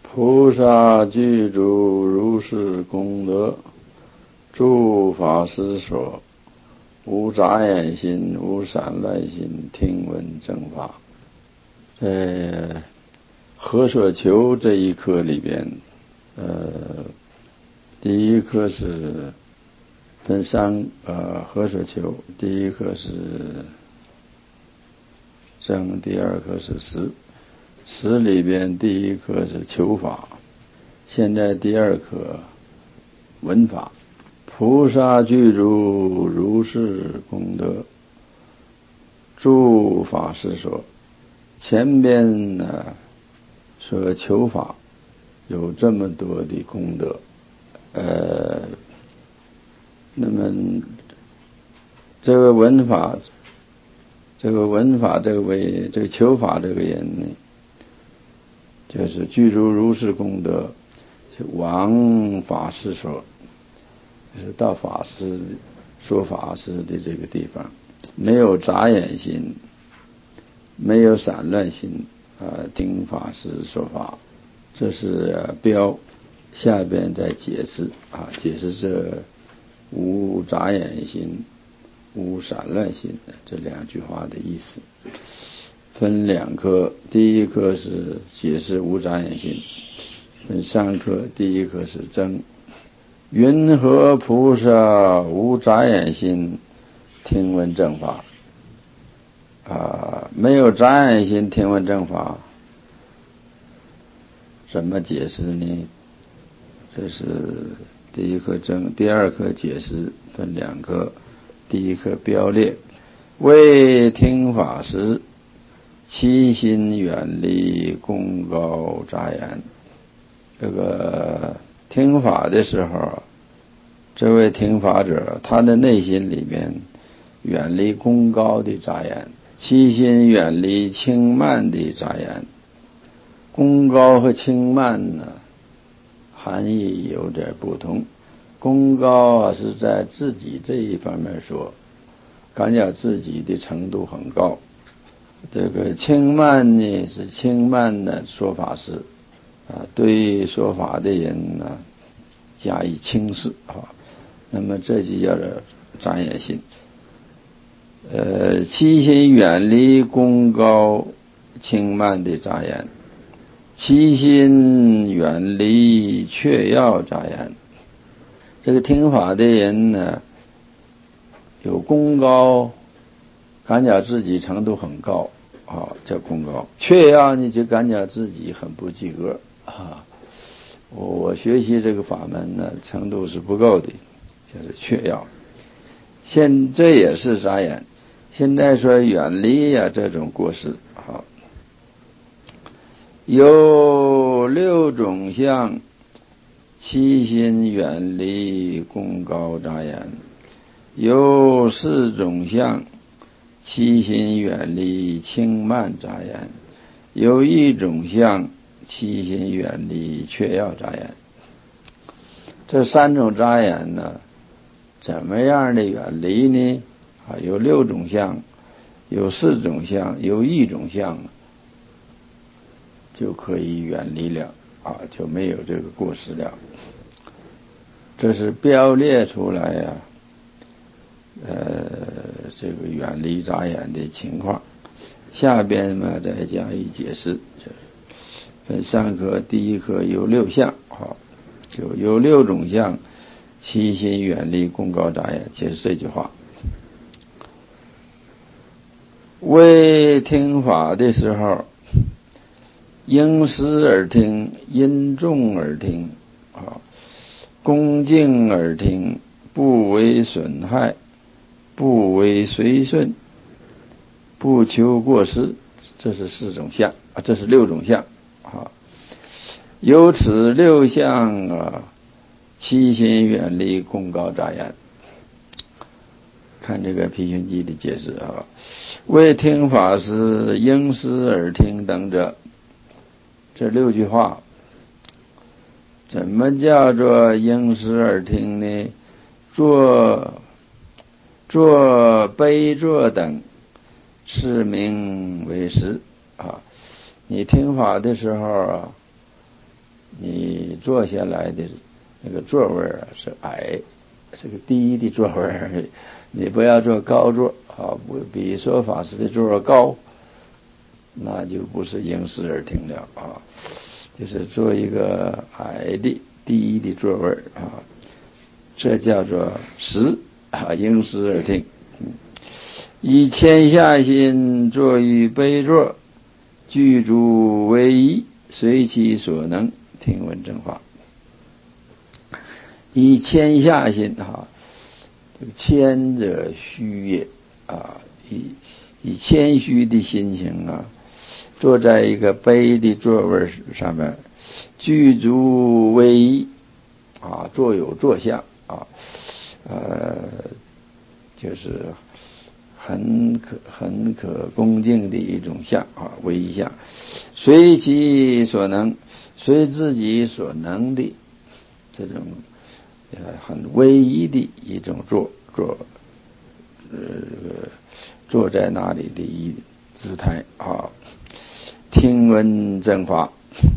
菩萨具足如是功德，诸法实说，无杂眼心，无散乱心，听闻正法。在何所求这一课里边，第一课是分三何所求，第一课是正，第二课是实。实里边第一课是求法，现在第二课闻法。菩萨具足如是功德，诸法实说。前边呢说求法有这么多的功德，那么这个闻法这个求法这个人呢，就是具足如是功德，就往法师说，就是到法师说法师的这个地方，没有杂眼心，没有散乱心，听法师说法，这是标。下边再解释解释这无杂眼心，无散乱心这两句话的意思。分两课，第一课是解释无杂眼心，分三课，第一课是真。云何菩萨无杂眼心，听闻正法？没有杂眼心听闻正法，怎么解释呢？这是第一课正，第二课解释，分两课。第一课标列，为听法时，其心远离功高杂言。这个听法的时候，这位听法者他的内心里面远离功高的杂言，其心远离轻慢的杂言。功高和轻慢呢，含义有点不同。功高是在自己这一方面说，感觉自己的程度很高。这个轻慢呢，是轻慢的说法师对说法的人呢加以轻视那么这就叫做杂眼心。其心远离功高轻慢的杂言，其心远离确要杂言。这个听法的人呢，有功高，感觉自己程度很高叫功高；确要呢，就感觉自己很不及格我学习这个法门呢，程度是不够的，就是确要。这也是杂言。现在说远离这种过失有六种相，其心远离功高杂言；有四种相，其心远离轻慢杂言；有一种相，其心远离确要杂言。这三种杂言呢，怎么样的远离呢？有六种相，有四种相，有一种相，就可以远离了就没有这个过失了。这是标列出来这个远离杂言的情况。下边呢再加以解释，分三课，第一课有六相就有六种相，其心远离功高杂言，解释这句话。为听法的时候，因时而听，因重而听恭敬而听，不为损害，不为随顺，不求过失。这是四种相这是六种相由此六相其心远离功高杂言。看这个毗寻记的解释为听法时，因时而听等者，这六句话怎么叫做因时而听呢？坐悲坐等，是名为时你听法的时候坐下来的那个座位是矮，是个低的座位，你不要坐高座啊，不比说法师的座位高，那就不是应时而听了啊，就是做一个矮的低的座位啊，这叫做时啊，应时而听。以谦下心，坐于卑座，具足为宜，随其所能，听闻正法。以谦下心啊，这个谦者虚也啊，以谦虚的心情啊，坐在一个卑的座位上面，具足为宜啊，坐有坐相啊，就是很可恭敬的一种相啊，为宜相，随其所能，随自己所能的这种很唯一的一种坐在那里的一姿态啊，听闻正法，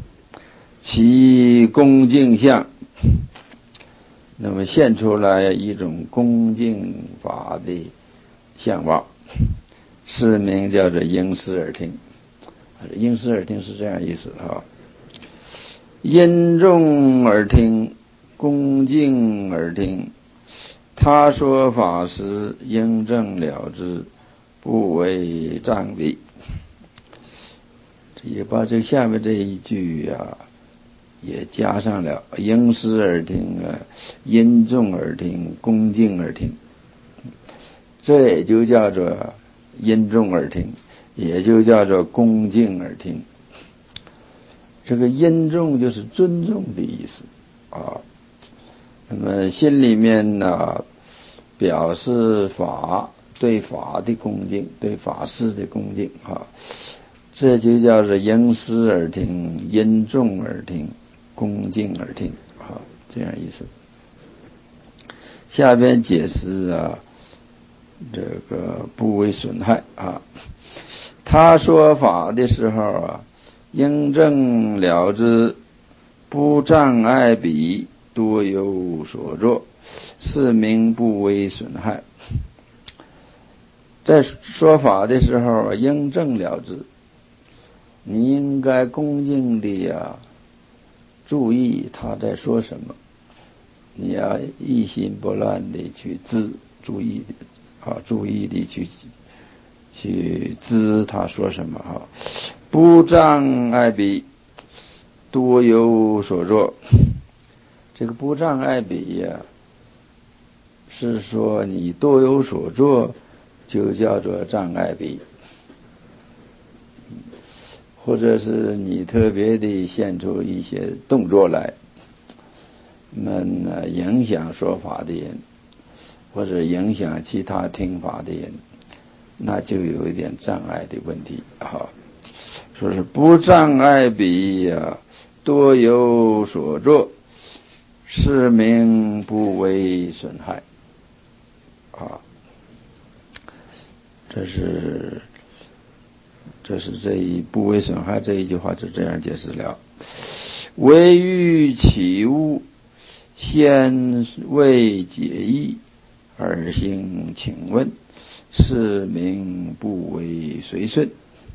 其恭敬相，那么现出来一种恭敬法的相貌，是名叫做应时而听。应时而听是这样意思啊，因重而听，恭敬而听，他说法时应正了之，不为障蔽。也把这下面这一句啊也加上了，应时而听啊，因重而听，恭敬而听，这也就叫做因重而听，也就叫做恭敬而听。这个因重就是尊重的意思啊，那么心里面呢表示对法的恭敬，对法师的恭敬啊，这就叫做应时而听，因重而听，恭敬而听啊，这样意思。下边解释啊，这个不为损害啊，他说法的时候啊，应正了之，不障碍彼，多有所作，是名不为损害。在说法的时候应正了之，你应该恭敬的注意他在说什么，你要一心不乱的去注意的去知他说什么哈，不障碍彼，多有所作。这个不障碍彼是说你多有所作，就叫做障碍彼，或者是你特别的现出一些动作来，影响说法的人，或者影响其他听法的人，那就有一点障碍的问题啊。说是不障碍彼多有所作，是名不为损害啊。这是这一不为损害这一句话就这样解释了。唯欲起悟，先为解义，而行请问，是名不为随顺。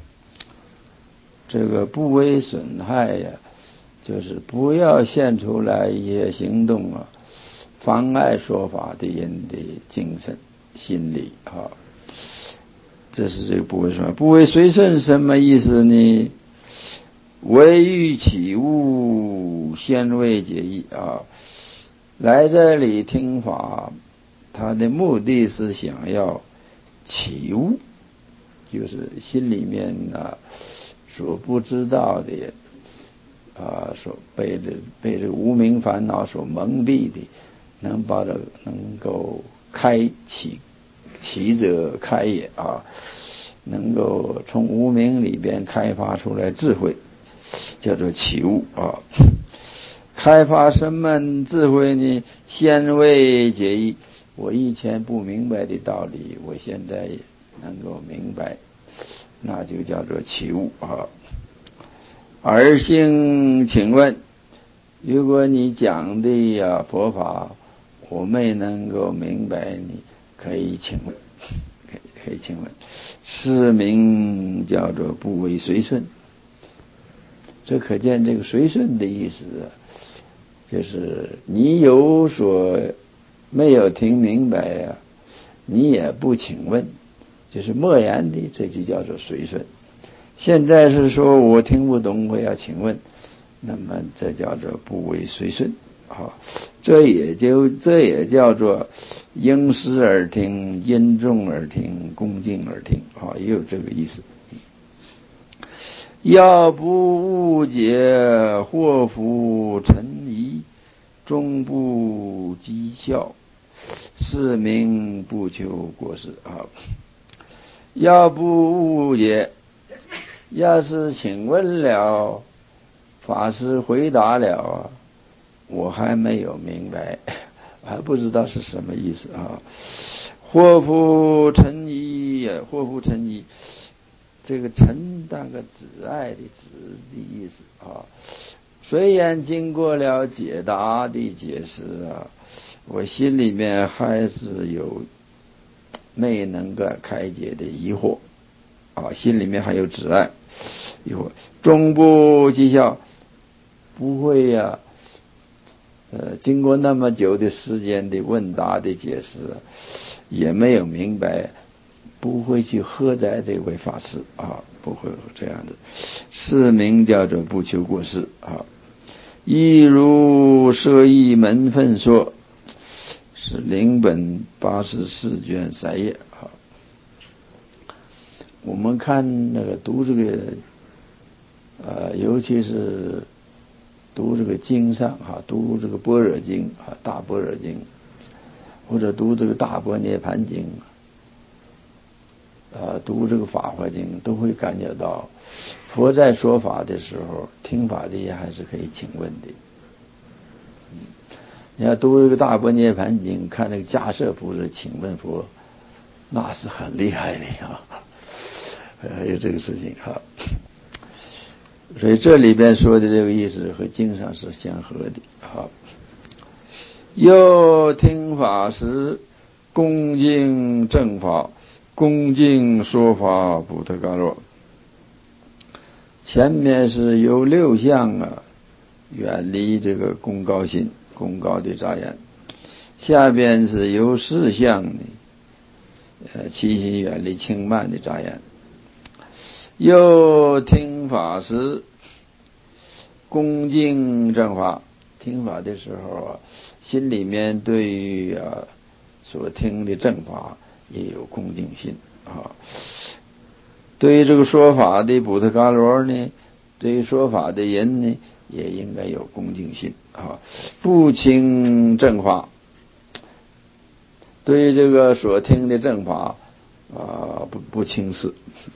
这个不为损害就是不要现出来一些行动妨碍说法的人的精神心理啊。这是这个不为损害。不为随顺什么意思呢？唯欲起悟，先为解义啊。来这里听法，他的目的是想要起悟，就是心里面所不知道的所被这无明烦恼所蒙蔽的，能够启者开也能够从无明里边开发出来智慧，叫做起悟啊。开发什么智慧呢？先为解义，我以前不明白的道理，我现在能够明白，那就叫做起悟啊。而行请问， 如果你讲的佛法我没能够明白，你可以请问，可以请问，是名叫做不为随顺。这可见这个随顺的意思就是你有所没有听明白你也不请问，就是默然的，这就叫做随顺。现在是说我听不懂，我要请问，那么这叫做不为随顺。这也叫做因时而听，因重而听，恭敬而听，也有这个意思。要不误解，祸福成疑，终不讥笑，是名不求过失。要不误解，要是请问了，法师回答了，我还没有明白，还不知道是什么意思。祸福成疑，祸福成疑，这个成当个挚爱的挚的意思。虽然经过了解答的解释我心里面还是有没能够开解的疑惑，心里面还有挚爱疑惑，终不讥笑，不会经过那么久的时间的问答的解释也没有明白，不会去喝在这位法师不会这样的，是名叫做不求过失。亦如舍义门分说，是领本84卷3页。我们看那个读这个尤其是读这个经上读这个般若经大般若经，或者读这个大般涅盘经读这个法华经，都会感觉到佛在说法的时候，听法的也还是可以请问的。你要读这个大般涅盘经，看那个迦摄菩萨请问佛，那是很厉害的有这个事情所以这里边说的这个意思和经上是相合的。又听法时恭敬正法，恭敬说法不特伽罗。前面是有6项远离这个功高心，功高的杂言，下边是有4项七心远离轻慢的杂言。又听法时恭敬正法，听法的时候心里面对于所听的正法也有恭敬心对于这个说法的补特伽罗呢，对于说法的人呢，也应该有恭敬心不轻正法，对于这个所听的正法不轻视。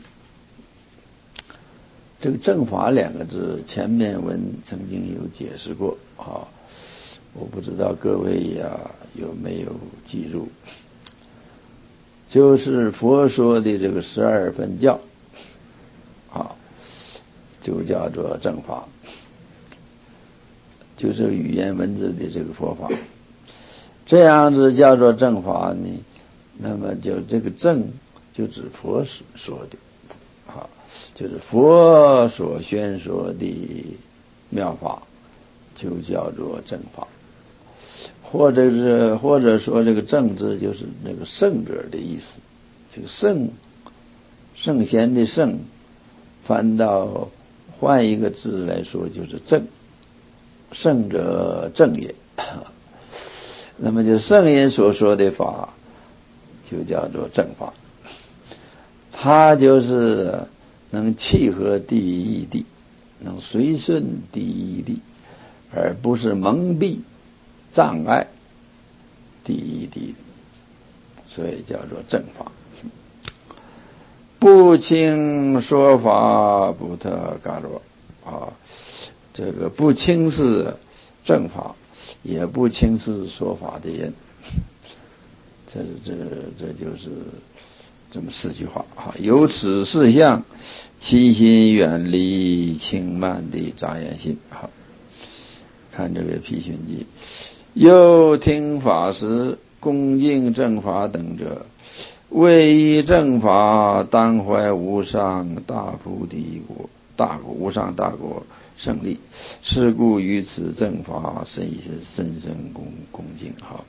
这个正法2个字前面文曾经有解释过我不知道各位有没有记住，就是佛说的这个12分教就叫做正法，就是语言文字的这个佛法，这样子叫做正法呢，那么就这个正就指佛说的就是佛所宣说的妙法，就叫做正法，或者说这个正字就是那个圣者的意思。这个圣贤的圣，换一个字来说就是正，圣者正也那么就圣人所说的法就叫做正法，它就是能契合第一义谛，能随顺第一义谛，而不是蒙蔽障碍第一义谛，所以叫做正法。不轻说法不特伽罗这个不轻视正法，也不轻视说法的人，这就是这么4句话有此4项，其心远离轻慢的杂言心。看看这个批训记，又听法师恭敬正法等者，为依正法，当怀无上大菩提果，无上大果胜利。是故于此正法，深深恭敬。好，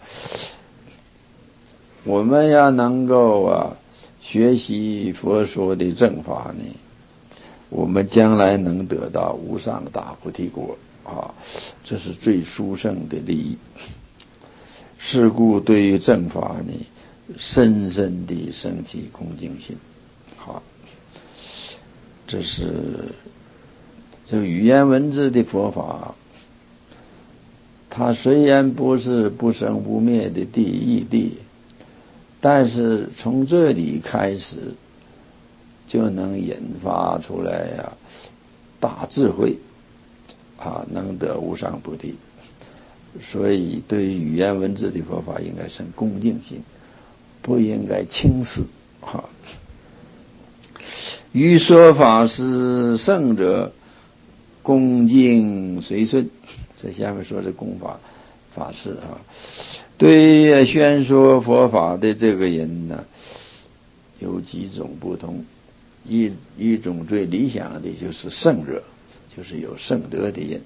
我们要能够学习佛说的正法呢，我们将来能得到无上大菩提果这是最殊胜的利益。是故对于正法呢，深深地升起恭敬心。好，这是这个语言文字的佛法，它虽然不是不生不灭的第一义谛，但是从这里开始就能引发出来大智慧能得无上菩提。所以对于语言文字的佛法应该生恭敬心，不应该轻视于说法师圣者，恭敬随顺。这下面说的恭法师对宣说佛法的这个人呢，有几种不同。一种最理想的就是圣者，就是有圣德的人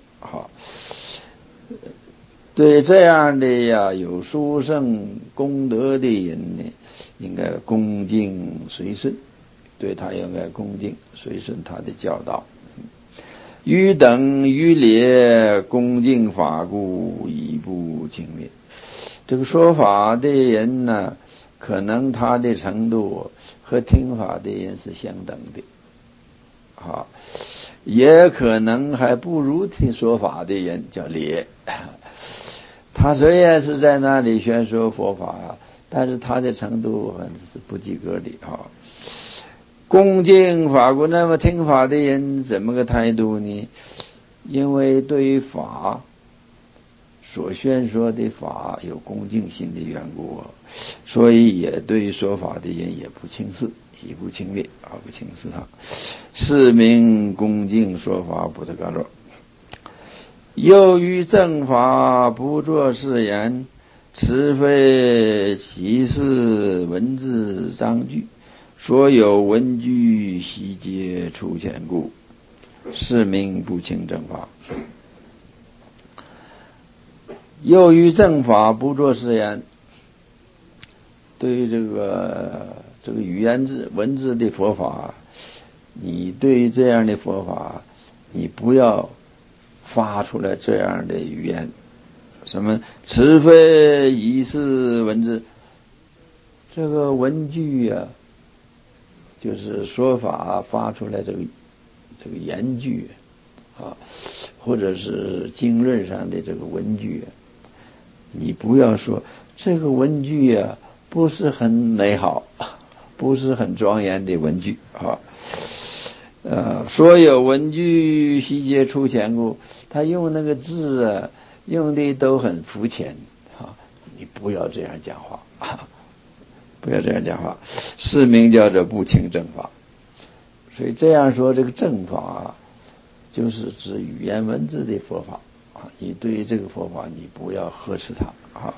对这样的有殊胜功德的人呢，应该恭敬随顺，对他应该恭敬随顺他的教导。于等于劣，恭敬法故，以不轻蔑。这个说法的人呢，可能他的程度和听法的人是相等的也可能还不如听说法的人叫劣。他虽然是在那里宣说佛法但是他的程度是不及格的恭敬法故，那么听法的人怎么个态度呢？因为对于法所宣说的法有恭敬心的缘故所以也对于说法的人也不轻视，也不轻蔑不轻视他。是名恭敬说法不得干扰。又于正法不作是言，此非其事文字章句，所有文句悉皆出前故，是名不轻正法。又于正法不作是言，对于这个语言文字的佛法，你对于这样的佛法，你不要发出来这样的语言，什么此非一是文字，这个文句就是说法发出来这个言句或者是经论上的这个文句你不要说这个文句不是很美好，不是很庄严的文句所有文句悉皆出前故，他用那个字用的都很肤浅你不要这样讲话不要这样讲话，是名叫做不轻正法。所以这样说，这个正法就是指语言文字的佛法你对于这个佛法你不要呵斥它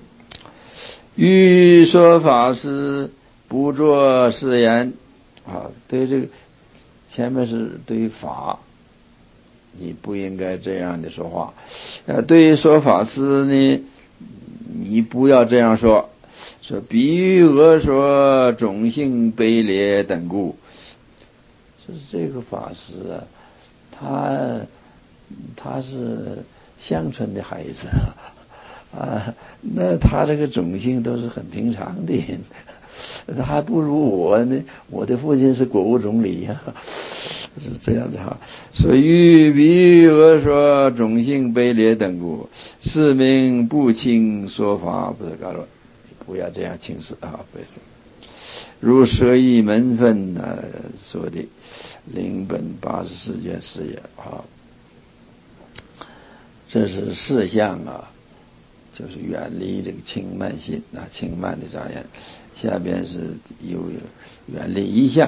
欲说法师不作是言对于这个前面是对于法，你不应该这样的说话对于说法师呢，你不要这样说比喻讹说种姓卑劣等故。就是这个法师他是乡村的孩子那他这个种姓都是很平常的人，他还不如我呢，我的父亲是国务总理是这样的所以比喻讹说种姓卑劣等故，是名不轻说法不得干扰。不要这样轻视如舍义门分说的灵本84卷4也这是四项就是远离这个轻慢心轻慢的杂言。下边是有远离一项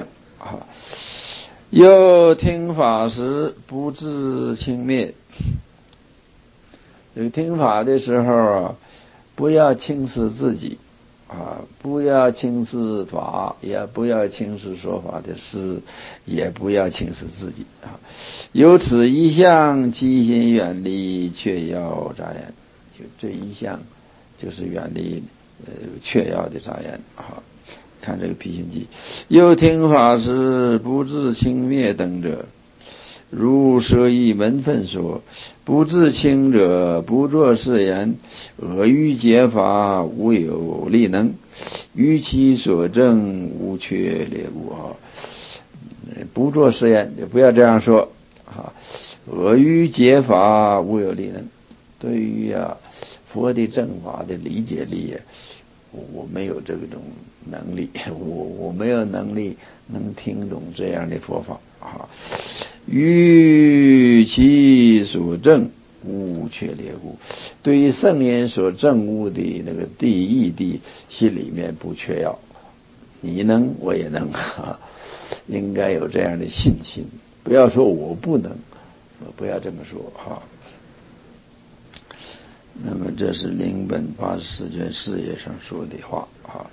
又听法时不自轻蔑， 这个听法的时候啊，不要轻视自己啊，不要轻视法，也不要轻视说法的事，也不要轻视自己啊。有此一项，即心远离，却要杂言。就这一项，就是远离确要的杂言啊。看这个辟心记，又听法时不自轻蔑等者，如舍一门分说，不自轻者，不作是言，阿谀解法，无有力能，于其所证，无缺劣故啊。不作是言，就不要这样说啊。阿谀解法，无有力能。对于佛的正法的理解力，我没有这种能力，我没有能力能听懂这样的佛法啊。于其所证，无缺劣故。对于圣人所证悟的那个义谛，心里面不缺要，你能我也能啊，应该有这样的信心。不要说我不能，不要这么说哈。那么这是灵本84卷事业上说的话啊。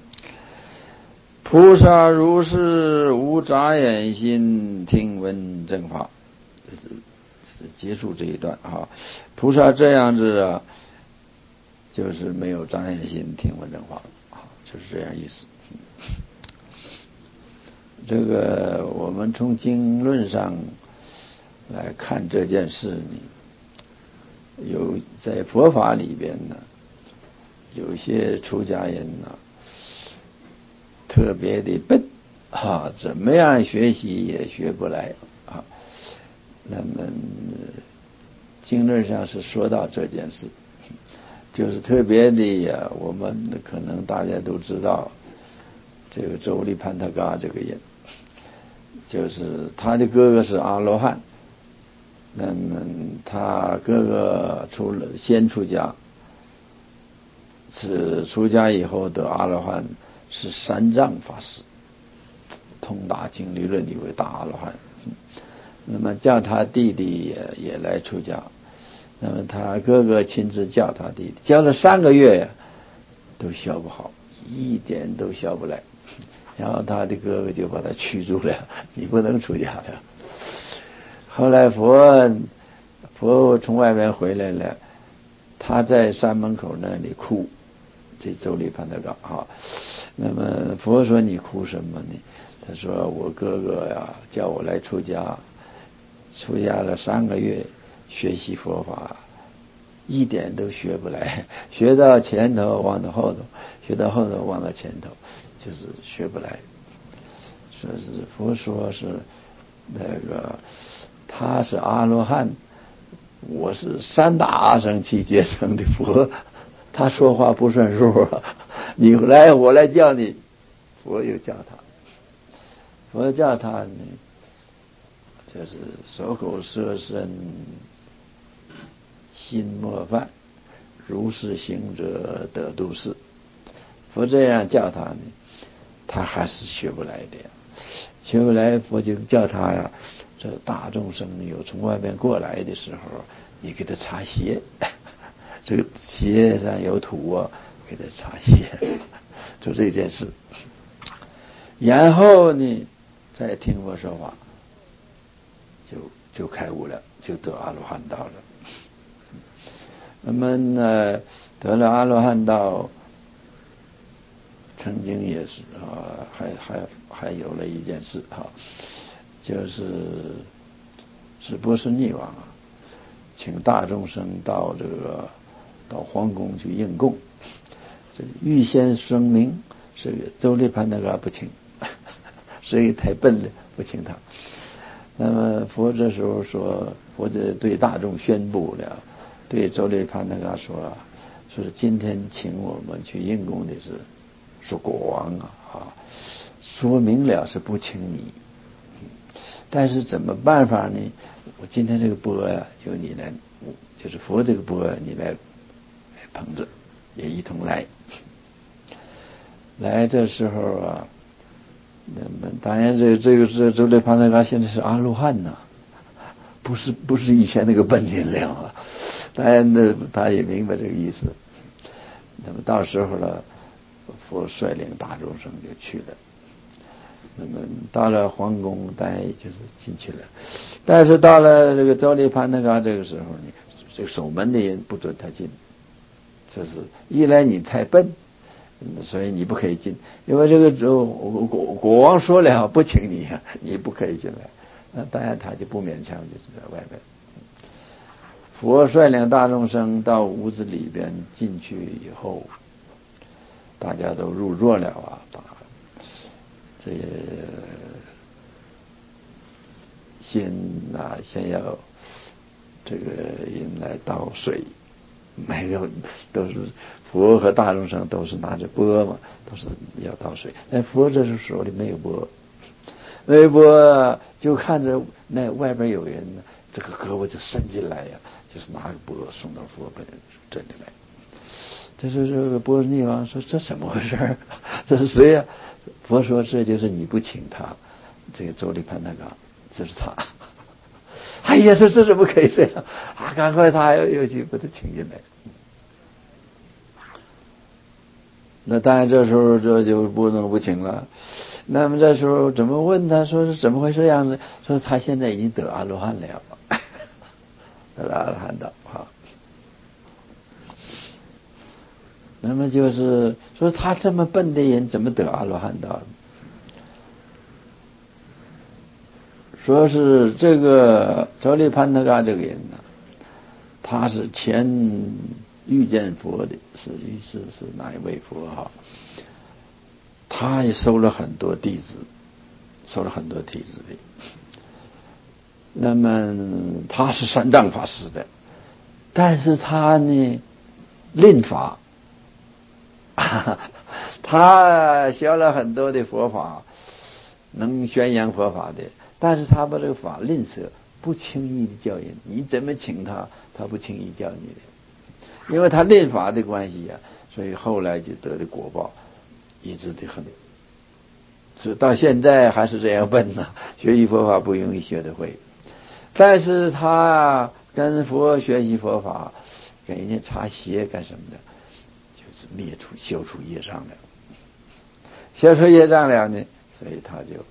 菩萨如是无杂眼心，听闻正法。这是结束这一段啊。菩萨这样子啊，就是没有杂眼心，听闻正法啊，就是这样意思。这个我们从经论上来看这件事呢，有在佛法里边呢，有些出家人呢，特别的笨啊，怎么样学习也学不来啊。那么经论上是说到这件事，就是特别的我们可能大家都知道，这个周利盘他嘎这个人，就是他的哥哥是阿罗汉。那么他哥哥先出家，是出家以后的阿罗汉，是三藏法师，通达经理论的一位大阿罗汉。那么叫他弟弟也来出家，那么他哥哥亲自教他弟弟，教了3个月呀，都学不好，一点都学不来。然后他的哥哥就把他驱逐了，你不能出家了。后来佛从外面回来了，他在山门口那里哭，这周利盘德嘎啊。那么佛说你哭什么呢？他说我哥哥呀叫我来出家，出家了3个月，学习佛法一点都学不来，学到前头忘到后头，学到后头忘到前头，就是学不来。说是佛说是那个他是阿罗汉，我是3大阿僧祇劫成的佛，他说话不算数啊！你来我来教你，佛又教他，佛教他呢，就是守口摄身，心莫犯，如是行者得度世。佛这样教他呢，他还是学不来的呀。学不来，佛就叫他呀，这大众生有从外面过来的时候，你给他擦鞋，这个鞋上有土啊，给他擦鞋，就这件事。然后呢，再听佛说法，就开悟了，就得阿罗汉道了。那么呢，得了阿罗汉道，曾经也是还有了一件事哈，是波斯匿王啊，请大众生到皇宫去应供，这预先声明这个周利盘德嘎不请，所以太笨了，不请他。那么佛这时候说，佛这对大众宣布了，对周利盘德嘎说是今天请我们去应供的是国王啊，说明了是不请你，但是怎么办法呢？我今天这个钵呀，由你来，就是佛这个钵你来捧着，也一同来。来这时候啊，那么当然这个是周利盘德嘎现在是阿罗汉呐，不是以前那个笨人了啊。 当然呢，他也明白这个意思。那么到时候呢，佛率领大众生就去了。那么到了皇宫，当然也就是进去了。但是到了这个周利盘那个这个时候呢，这个守门的人不准他进。这是一来你太笨，所以你不可以进。因为这个国王说了不请你，你不可以进来。那当然他就不勉强，就是在外面。佛率领大众生到屋子里边进去以后，大家都入座了啊，这先要这个人来倒水，每个都是佛和大众生都是拿着钵嘛，都是要倒水。但佛这时手里没有钵，就看着那外边有人呢，这个胳膊就伸进来呀，就是拿个钵送到佛本这里来。这是这个波斯匿王说：“这怎么回事？这是谁呀？”佛说：“这就是你不请他，这个周利盘那个，这是他。”哎呀，说这怎么可以这样啊？赶快他又去把他请进来。那当然这时候这就不能不请了。那么这时候怎么问他说是怎么回事样子？说他现在已经得阿罗汉了，得了阿罗汉道啊。那么就是说他这么笨的人怎么得阿罗汉道？说是这个周利盘那嘎这个人呢，他是前遇见佛的，是哪一位佛哈？他也收了很多弟子，的。那么他是三藏法师的，但是他呢吝法，他学了很多的佛法，能宣扬佛法的，但是他把这个法吝啬，不轻易的教人。你怎么请他，他不轻易教你的，因为他吝法的关系呀，所以后来就得的果报一直的很，是到现在还是这样笨呢。学习佛法不容易学得会，但是他跟佛学习佛法，跟人家擦鞋干什么的，就是消除业障了。消除业障了呢，所以他就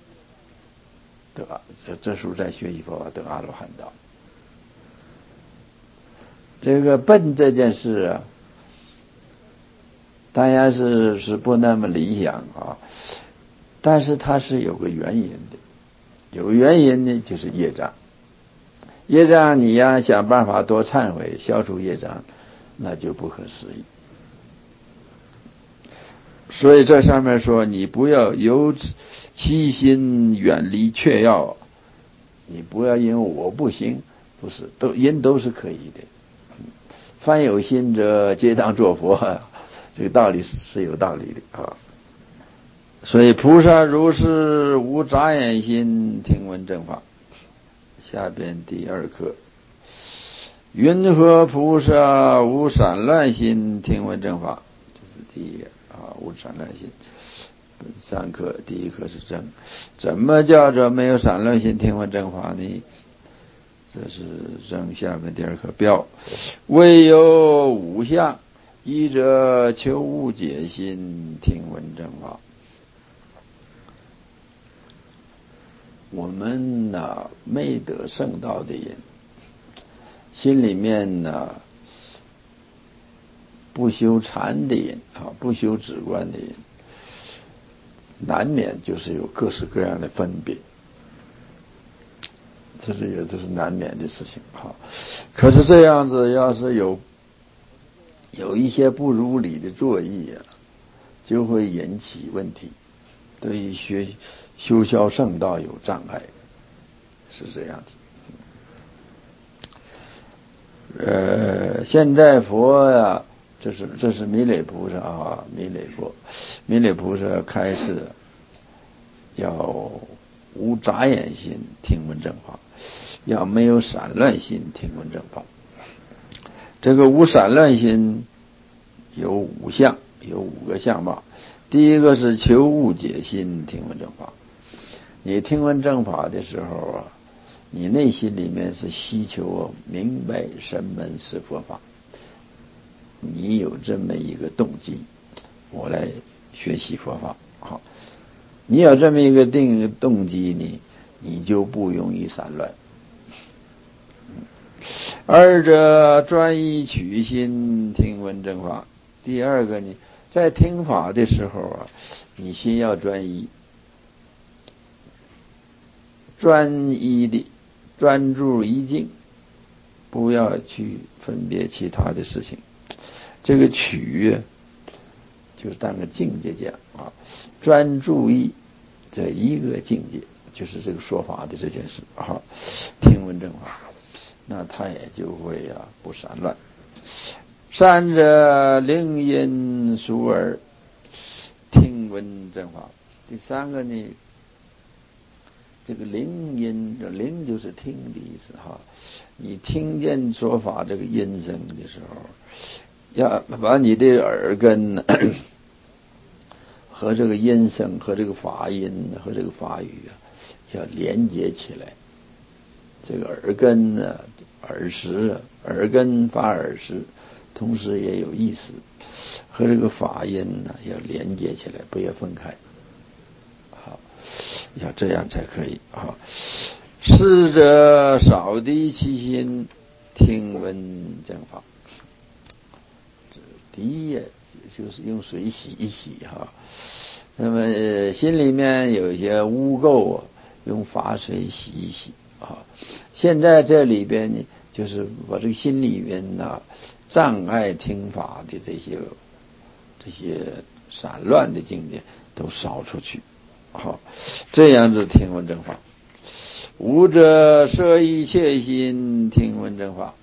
得这时候在学习佛法得阿罗汉道。这个笨这件事啊，当然是不那么理想啊，但是它是有个原因的。有个原因呢，就是业障。业障你要想办法多忏悔，消除业障，那就不可思议。所以这上面说，你不要由其心远离却要，你不要因为我不行，不是人都是可以的。凡有心者，皆当作佛，这个道理是有道理的啊。所以菩萨如是无杂眼心，听闻正法。下边第二课，云何菩萨无散乱心，听闻正法？这是第一个啊，无散乱心。三课第一课是正，怎么叫做没有散乱心听闻正法呢？这是正下面第二课标，唯有五相，一者求误解心，听闻正法。我们呢没得圣道的人，心里面呢不修禅的人啊，不修止观的人，难免就是有各式各样的分别，这是难免的事情啊。可是这样子，要是有一些不如理的作意啊，就会引起问题，对于修销圣道有障碍，是这样子。现在佛呀，这是弥勒菩萨啊，弥勒菩萨开示要无杂眼心听闻正法，要没有散乱心听闻正法。这个无散乱心有五项，有五个相貌。第一个是求误解心听闻正法。你听闻正法的时候啊， 你内心里面是希求明白什么是佛法，你有这么一个动机，我来学习佛法。好，你有这么一个动机呢，你就不容易散乱。二者专一取心，听闻正法。第二个呢，在听法的时候啊，你心要专一，专一的专注一境，不要去分别其他的事情。这个取就是当个境界讲啊，专注意这一个境界，就是这个说法的这件事啊，听闻正法，那他也就会不散乱。善者灵音熟耳，听闻正法。第三个呢，这个灵音，灵就是听的意思哈。你听见说法这个音声的时候，要把你的耳根和这个音声和这个法音和这个法语要连接起来。这个耳根呢，耳识，耳根发耳识，同时也有意思，和这个法音呢要连接起来，不要分开。好，要这样才可以啊。逝者少低其心，听闻正法。第一就是用水洗一洗哈。那么心里面有一些污垢用法水洗一洗啊。现在这里边呢，就是把这个心里面呢障碍听法的这些散乱的境界都扫出去。好，这样子听闻正法。无者摄一切心，听闻正法。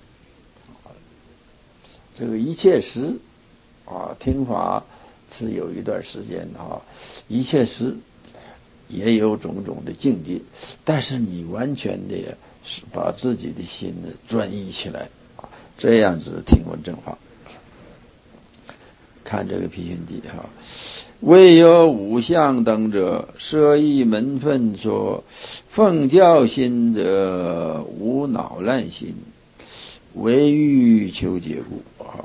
这个一切时听法是有一段时间一切时也有种种的境界，但是你完全的是把自己的心专一起来这样子听闻正法。看这个批评记未有五相等者，摄一门分说，奉教心者无恼乱心，唯欲求结故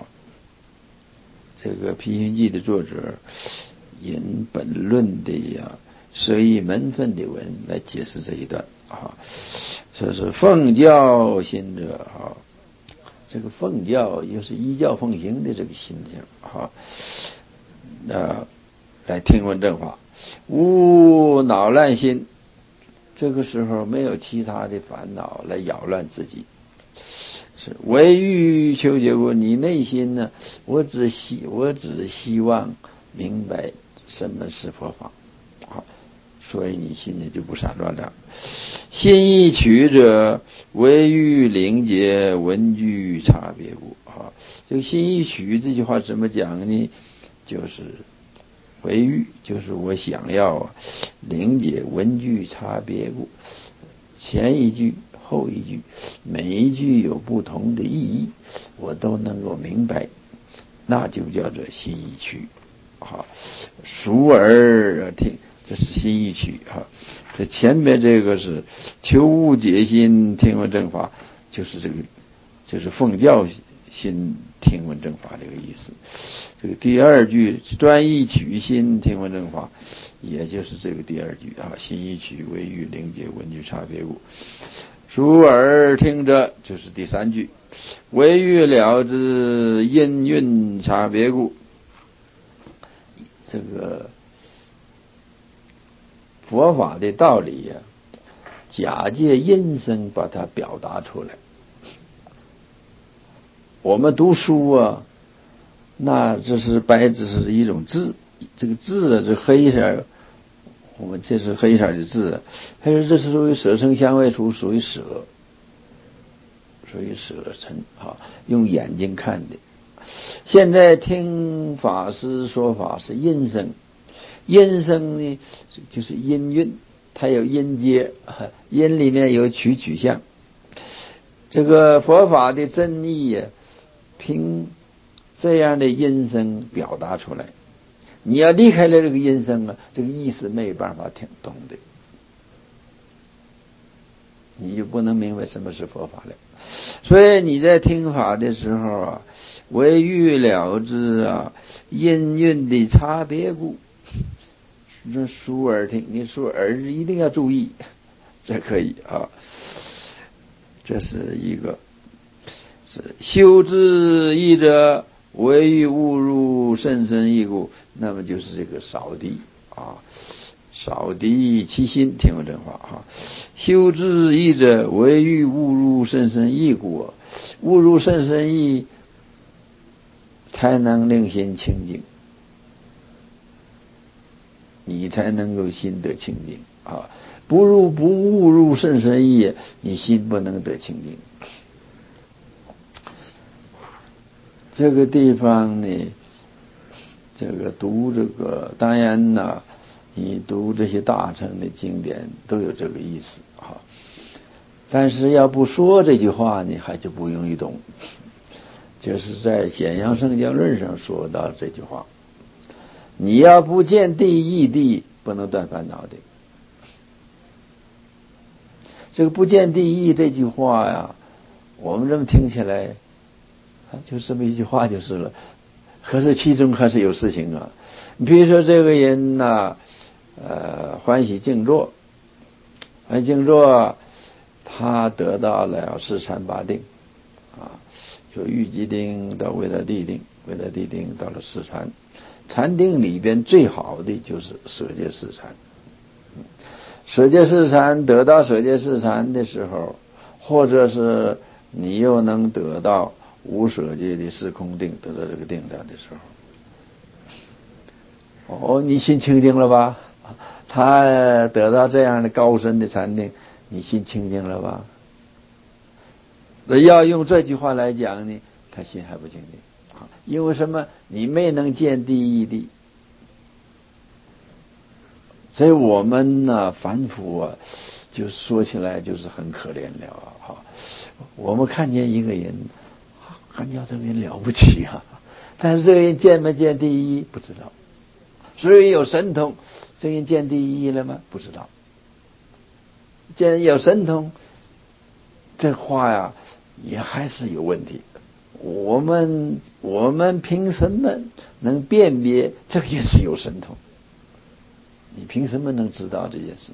这个批评记的作者引本论的摄一门分的文来解释这一段说是奉教心者这个奉教又是依教奉行的这个心情来听闻正法，无恼乱心，这个时候没有其他的烦恼来扰乱自己，是唯欲求结果。你内心呢，我只希望明白什么是佛法所以你心里就不散乱了。心一取者，唯欲灵解闻具差别故这个心一取这句话怎么讲呢？就是唯欲，就是我想要灵解闻具差别故，前一句后一句每一句有不同的意义，我都能够明白，那就叫做心一取熟耳听，这是心一取这前面这个是求悟解心，听闻正法，就是奉教心听闻正法这个意思。这个第二句专一取心听闻正法，也就是这个第二句心一取唯欲灵解闻具差别故，熟耳听着就是第三句，唯欲了知音韵差别故。这个佛法的道理假借音声把它表达出来。我们读书那这是白纸是一种字，这个字是黑色，我们这是黑色的字，还是这是属于舍声香味触，属于舍尘用眼睛看的。现在听法师说法是音声，音声呢就是音韵，它有音阶，音里面有取向。这个佛法的真意凭这样的音声表达出来，你要离开了这个音声这个意思没有办法听懂的。 你就不能明白什么是佛法了。所以你在听法的时候啊，唯欲了知啊，音韵的差别故。这竖耳听，你竖耳一定要注意，这可以啊。这是一个是修之义者，唯欲误入甚深义故。那么就是这个扫地啊，扫地其心，听过这话哈。修之义者，唯欲误入甚深义故。误入甚深义，才能令心清净，你才能够心得清净啊！不误入甚深义，你心不能得清净。这个地方呢，这个读这个，当然呢，你读这些大乘的经典都有这个意思啊。但是要不说这句话呢，还就不容易懂。就是在《显扬圣教论》上说到这句话。你要不见地义谛，不能断烦恼的。这个不见地义这句话呀，我们这么听起来，就这么一句话就是了。可是其中还是有事情啊。你比如说这个人呐，欢喜静坐，欢喜静坐，他得到了四禅八定啊，就欲极定到为了地定，为了地定到了四禅。禅定里边最好的就是舍戒四禅。舍戒四禅，得到舍戒四禅的时候，或者是你又能得到无舍戒的四空定，得到这个定量的时候，你心清净了吧？他得到这样的高深的禅定，你心清净了吧？要用这句话来讲呢，他心还不清净。因为什么？你没能见地义谛。所以我们呢，凡夫啊，就说起来就是很可怜了啊！我们看见一个人，感觉这个人了不起啊，但是这个人见没见地义不知道。所以有神通，这个人见地义了吗？不知道。见有神通，这话呀，也还是有问题。我们凭什么能辨别这个也是有神通？你凭什么能知道这件事？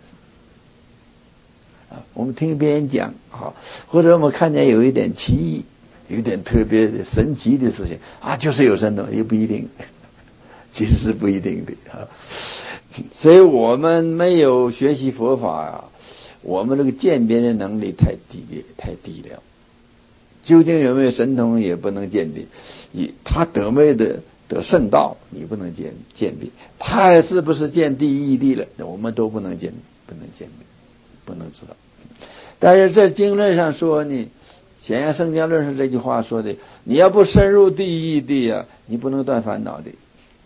我们听别人讲或者我们看见有一点奇异，有点特别的神奇的事情就是有神通，也不一定，其实是不一定的所以我们没有学习佛法我们这个鉴别的能力太低了。究竟有没有神通也不能鉴别，他得没得圣道你不能鉴别，他是不是见地义谛了我们都不能鉴别，不能知道。但是在经论上说呢，显扬圣教论上这句话说的，你要不深入地义谛你不能断烦恼的，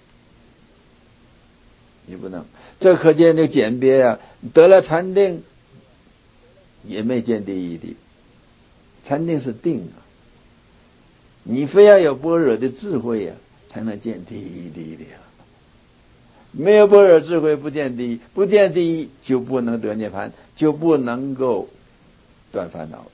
你不能。这可见这鉴别得了禅定也没见地义谛。禅定是定你非要有般若的智慧才能见地义谛的没有般若智慧不见地义，不见地义就不能得涅槃，就不能够断烦恼。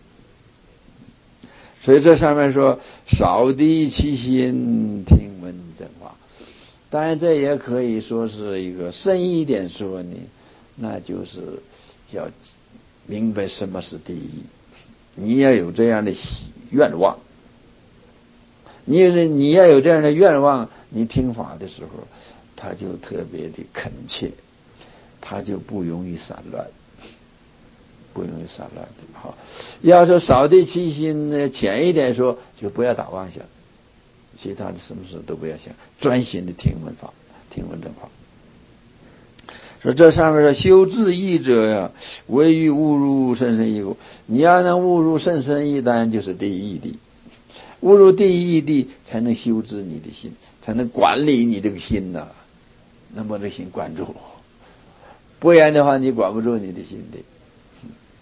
所以这上面说扫地其心，听闻真话。当然这也可以说是一个深一点说呢，那就是要明白什么是地义。你要有这样的愿望，你要有这样的愿望，你听法的时候他就特别的恳切，他就不容易散乱，好，要说扫地其心呢，浅一点说就不要打妄想，其他的什么事都不要想，专心的听闻正法。说这上面说修自义者唯欲误入甚深义故。你要能误入甚深义，当然就是地义谛。误入地义谛，才能修治你的心，才能管理你这个心能把这心管住。不然的话，你管不住你的心的。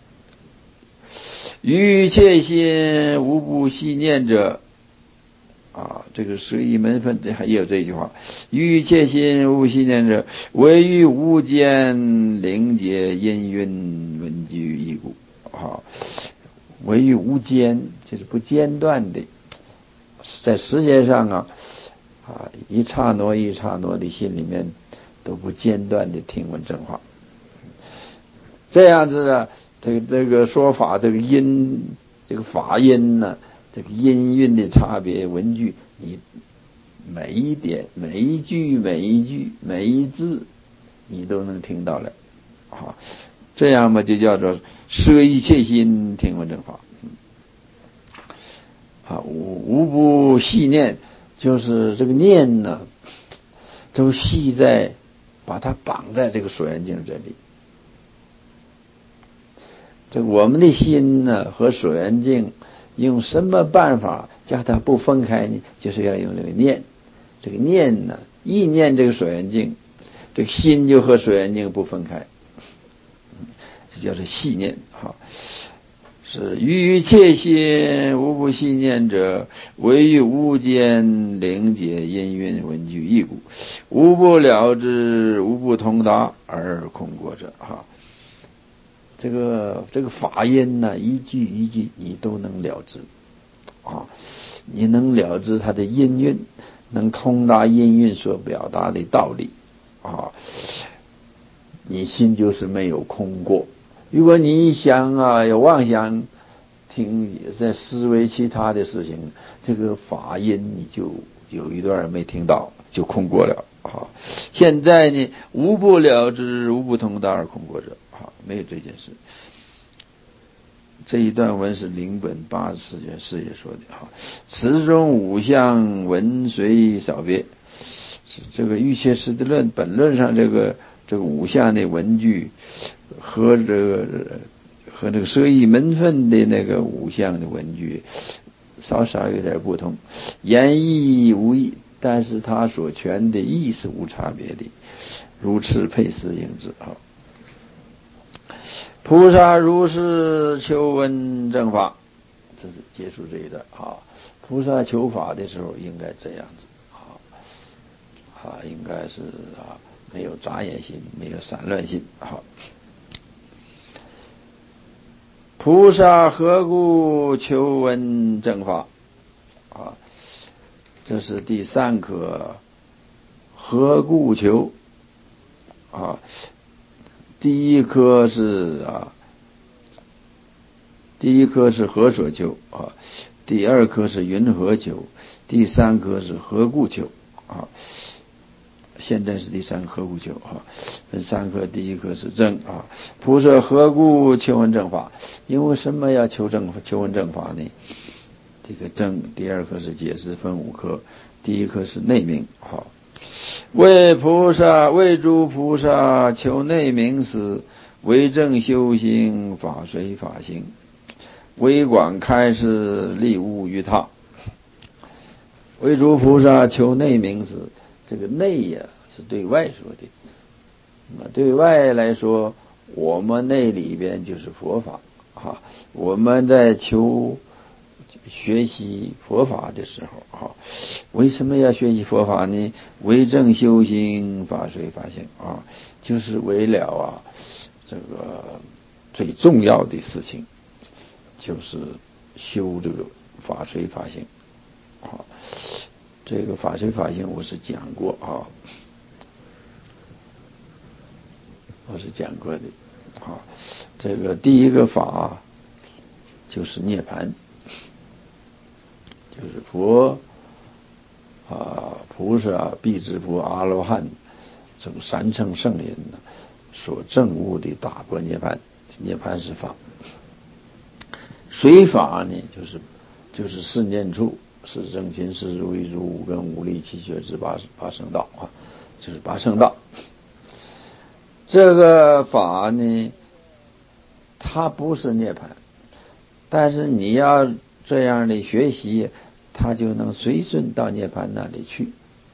于一切心无不系念者这个十一门分这还有这句话：欲切心无信念者，唯欲无间灵界因缘文具一故。唯欲无间就是不间断的，在世界上一刹那一刹那的心里面都不间断的听闻正话。这样子呢，这个说法，这个音，这个法音呢，这个音韵的差别，文句，你每一点、每一句、每一句、每一字，你都能听到了。这样嘛，就叫做摄一切心听闻正法。无不细念，就是这个念呢，都系在把它绑在这个所缘境这里。这我们的心呢和所缘境用什么办法叫它不分开呢？就是要用这个念。这个念呢，意念这个所缘境，这个心就和所缘境不分开，这叫做细念。是欲切心无不细念者，唯欲无间灵界因缘文具一故，无不了知，无不通达而空过者。这个法音呢，一句一句你都能了知你能了知它的音韵，能通达音韵所表达的道理你心就是没有空过。如果你想有妄想在思维其他的事情，这个法音你就有一段没听到，就空过了现在呢，无不了知，无不通达而空过者没有这件事。这一段文是灵本84卷4页说的此中五相文随少别，是这个欲切识的论本论上这个五相的文句和这个摄一门分的那个五相的文句稍稍有点不同，言义无异，但是他所诠的意是无差别的，如此配思应之菩萨如是求闻正法，这是结束这一段菩萨求法的时候应该这样子应该是没有杂眼心，没有散乱心菩萨何故求闻正法这是第三课何故求第一课是何所求第二课是云何求，第三课是何故求现在是第三何故求分三课，第一课是正菩萨何故求闻正法？因为什么要求闻正法呢？这个正，第二课是解释，分五课，第一课是内明为诸菩萨求内明时，为正修行，法随法行，为广开示，利物于他。为诸菩萨求内明时，这个内是对外说的。那么对外来说，我们那里边就是佛法我们在学习佛法的时候为什么要学习佛法呢？为正修行，法随法行就是为了这个最重要的事情，就是修这个法随法行这个法随法行我是讲过的这个第一个法就是涅槃，就是佛菩萨、辟支佛、阿罗汉这个三乘圣人所证悟的大般涅槃，涅槃是法。随法呢，就是四念处、四正勤、四如意、如五根、五力、七觉支、八圣道就是八圣道。这个法呢，它不是涅槃，但是你要这样的学习，它就能随顺到涅槃那里去，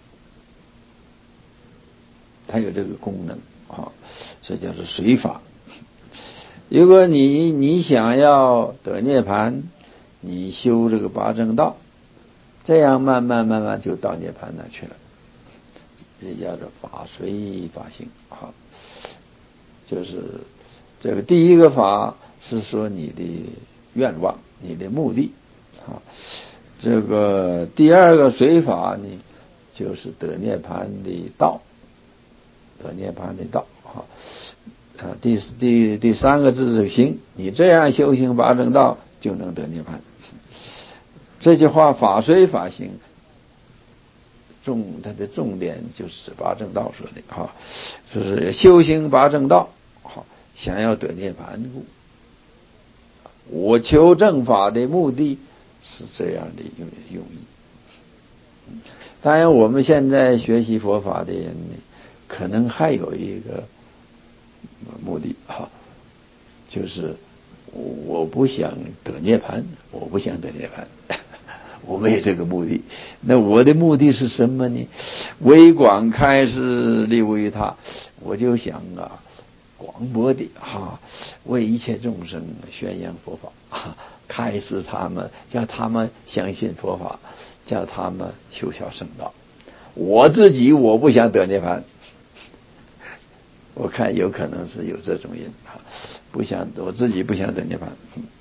它有这个功能这叫做随法。如果你想要得涅槃，你修这个八正道， 这样慢慢就到涅槃那去了。这叫做法随法行啊，就是这个第一个法是说你的愿望、你的目的啊，这个第二个随法呢，就是得涅槃的道，得涅槃的道啊。第三个字是行，你这样修行八正道就能得涅槃。这句话法随法行，它的重点就是八正道说的哈，就是修行八正道，好，想要得涅槃故。我求正法的目的是这样的用意。当然，我们现在学习佛法的人呢，可能还有一个目的哈，就是我不想得涅槃，我不想得涅槃。我没有这个目的，那我的目的是什么呢？为广开示利无于他，我就想广博的为一切众生宣扬佛法，开示他们，叫他们相信佛法，叫他们修小圣道。我自己我不想得涅槃，我看有可能是有这种人我自己不想得涅槃。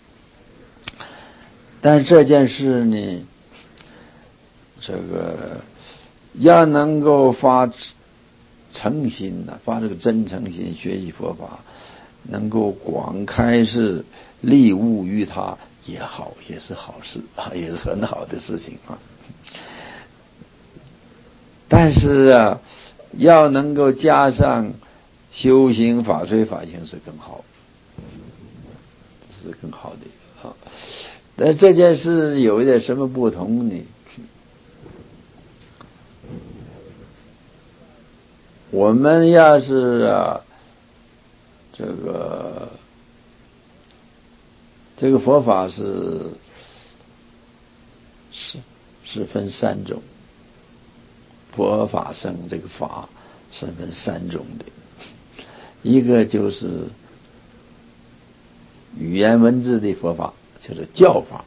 但这件事呢，这个要能够发诚心发这个真诚心学习佛法，能够广开示利物于他也好，也是好事也是很好的事情但是要能够加上修行法随法行是更好，是更好的但这件事有一点什么不同呢？我们要是这个佛法是分三种，佛法僧这个法是分三种的，一个就是语言文字的佛法，就是教法；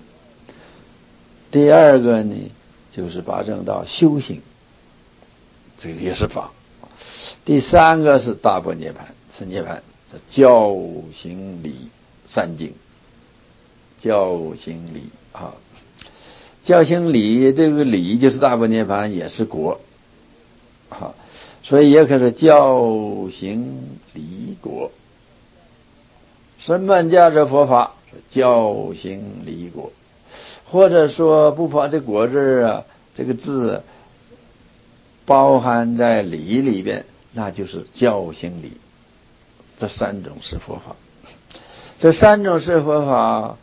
第二个呢，就是八正道修行，这个也是法；第三个是大般涅槃，是涅槃，是教行理三经。教行理教行理，这个理就是大般涅槃，也是果所以也可是教行理果。什么叫做佛法？教行理果，或者说不把这果字这个字包含在理里边，那就是教行理。这三种是佛法，这三种是佛法。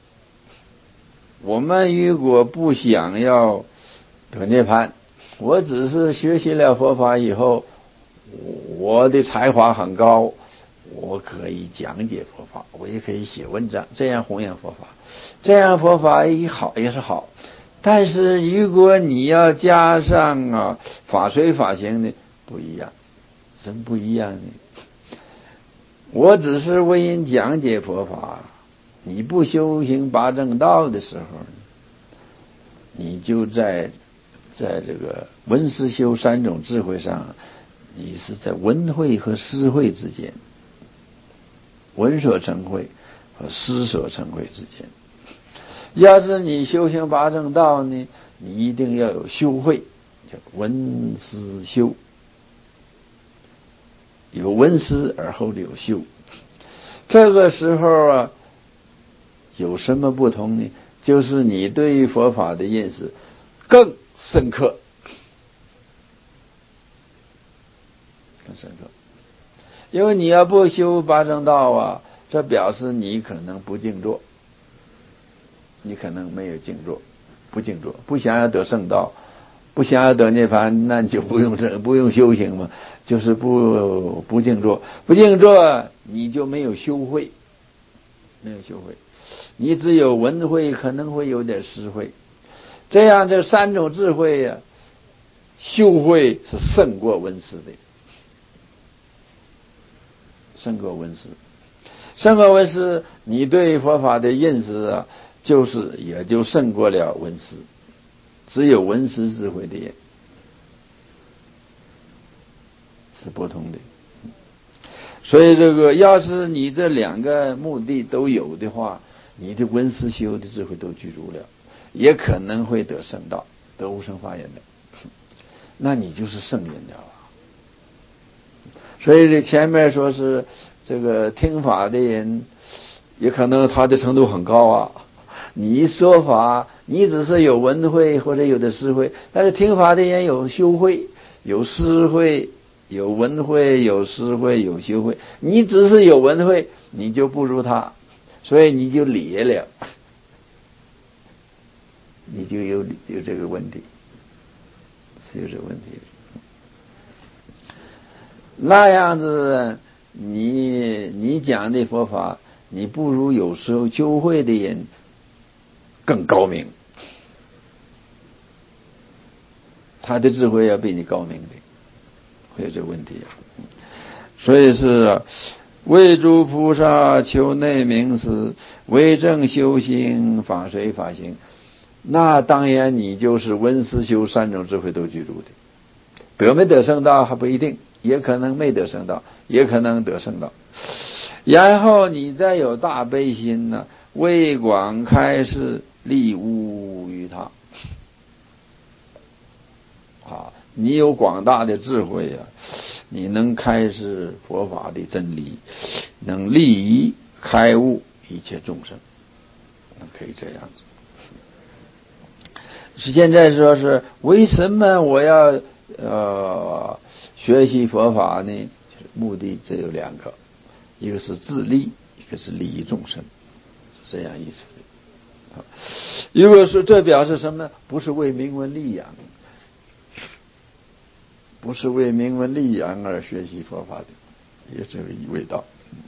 我们如果不想要得涅槃，我只是学习了佛法以后，我的才华很高，我可以讲解佛法，我也可以写文章，这样弘扬佛法，这样佛法也好，也是好。但是如果你要加上法随法行呢，不一样。什么不一样呢？我只是为人讲解佛法，你不修行八正道的时候，你就在这个闻思修三种智慧上，你是在闻慧和思慧之间，闻所成慧和思所成慧之间。要是你修行八正道呢，你一定要有修慧，叫闻思修，有闻思而后有修。这个时候有什么不同呢？就是你对于佛法的认识更深刻，更深刻。因为你要不修八正道这表示你可能不静坐，你可能没有静坐，不静坐，不想要得圣道，不想要得涅槃，那你就不用修行嘛，就是不静坐，不静坐你就没有修慧，没有修慧，你只有闻慧，可能会有点思慧。这样这三种智慧修慧是胜过闻思的，胜过闻思。胜过闻思，你对佛法的认识也就胜过了闻思。 只有闻思智慧的人是不同的。所以这个要是你这两个目的都有的话，你的闻思修的智慧都具足了，也可能会得圣道，得无生法忍的，那你就是圣人了。所以这前面说是这个听法的人，也可能他的程度很高啊。你说法，你只是有闻慧或者有的思慧，但是听法的人有修慧、有思慧、有闻慧、有思慧、有修慧，你只是有闻慧，你就不如他，所以你就劣了，你就有这个问题，是有这个问题。那样子你讲的佛法，你不如有时候修慧的人更高明，他的智慧要比你高明的，会有这个问题。所以是为诸菩萨求内明时，为正修行法随法行，那当然你就是闻思修三种智慧都具足的，得没得圣道还不一定，也可能没得圣道，也可能得圣道。然后你再有大悲心呢，为广开示利物于他啊，你有广大的智慧啊，你能开示佛法的真理，能利益开悟一切众生，可以这样子。现在说是为什么我要学习佛法呢？就是目的只有两个，一个是自利，一个是利益众生，是这样意思的。如果说这表示什么？不是为名闻利养，不是为名闻利养而学习佛法的，也这个味道。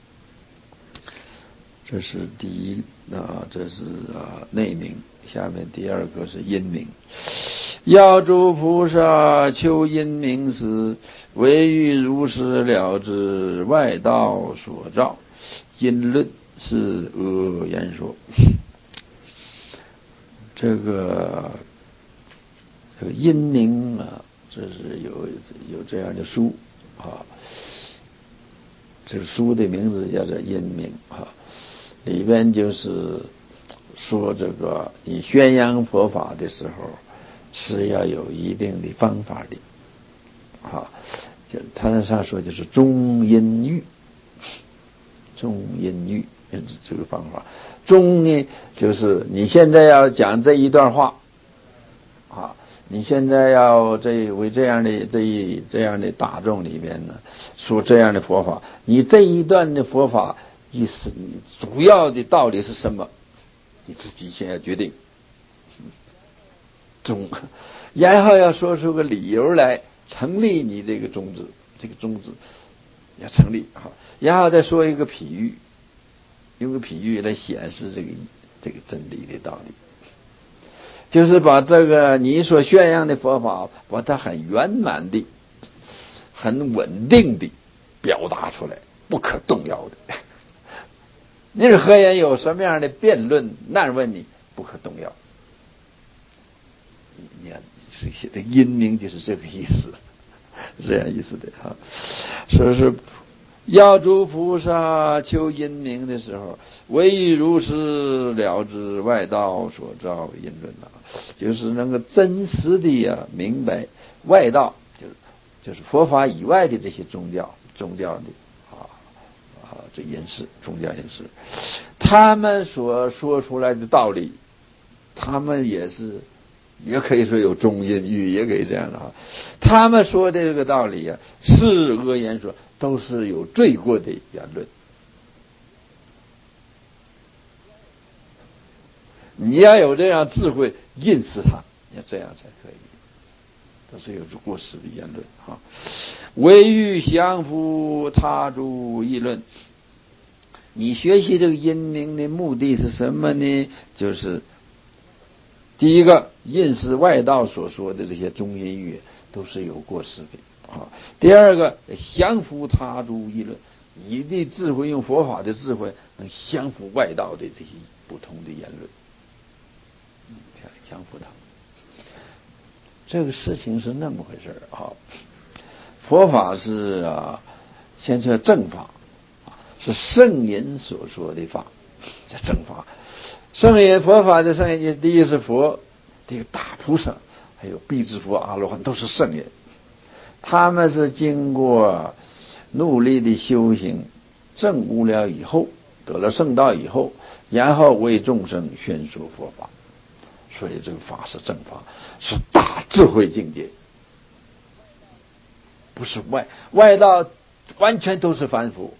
这是第一这是内明。下面第二个是因明。要诸菩萨求因明时，唯欲如实了知外道所造，因论是阿言说。这个因明啊，这是有这样的书啊，这个书的名字叫做因明啊，里边就是说这个你宣扬佛法的时候是要有一定的方法的啊，就他上说就是中因喻，中因喻这个方法。中呢，就是你现在要讲这一段话啊，你现在要为这样的大众里面呢，说这样的佛法，你这一段的佛法意思，你主要的道理是什么？你自己先要决定。中，然后要说出个理由来成立你这个宗旨，这个宗旨要成立啊，然后再说一个譬喻，用个譬喻来显示这个真理的道理，就是把这个你所宣扬的佛法，把它很圆满的、很稳定的表达出来，不可动摇的。任何人有什么样的辩论难问你，不可动摇。你看，写的因明就是这个意思，这样意思的哈。说是要诸菩萨求因明的时候，唯欲如实了知外道所造因论啊，就是能够真实的明白外道，就是佛法以外的这些宗教的这因事，宗教因事，他们所说出来的道理，他们也可以说有中因喻，也可以这样的哈。他们说的这个道理啊，是阿言说，都是有罪过的言论。你要有这样智慧认识它，要这样才可以。都是有过失的言论哈。唯欲降伏他诸议论。你学习这个因明的目的是什么呢？就是第一个，认识外道所说的这些中因语都是有过失的啊。第二个，降服他诸议论，你的智慧用佛法的智慧能降服外道的这些不同的言论，降服他。 这个事情是那么回事啊。佛法是先说正法，是圣人所说的法，这正法。圣人佛法的圣人，第一是佛，这个大菩萨，还有辟支佛、阿罗汉都是圣人，他们是经过努力的修行，证悟了以后，得了圣道以后，然后为众生宣说佛法，所以这个法是正法，是大智慧境界，不是外道，完全都是凡夫。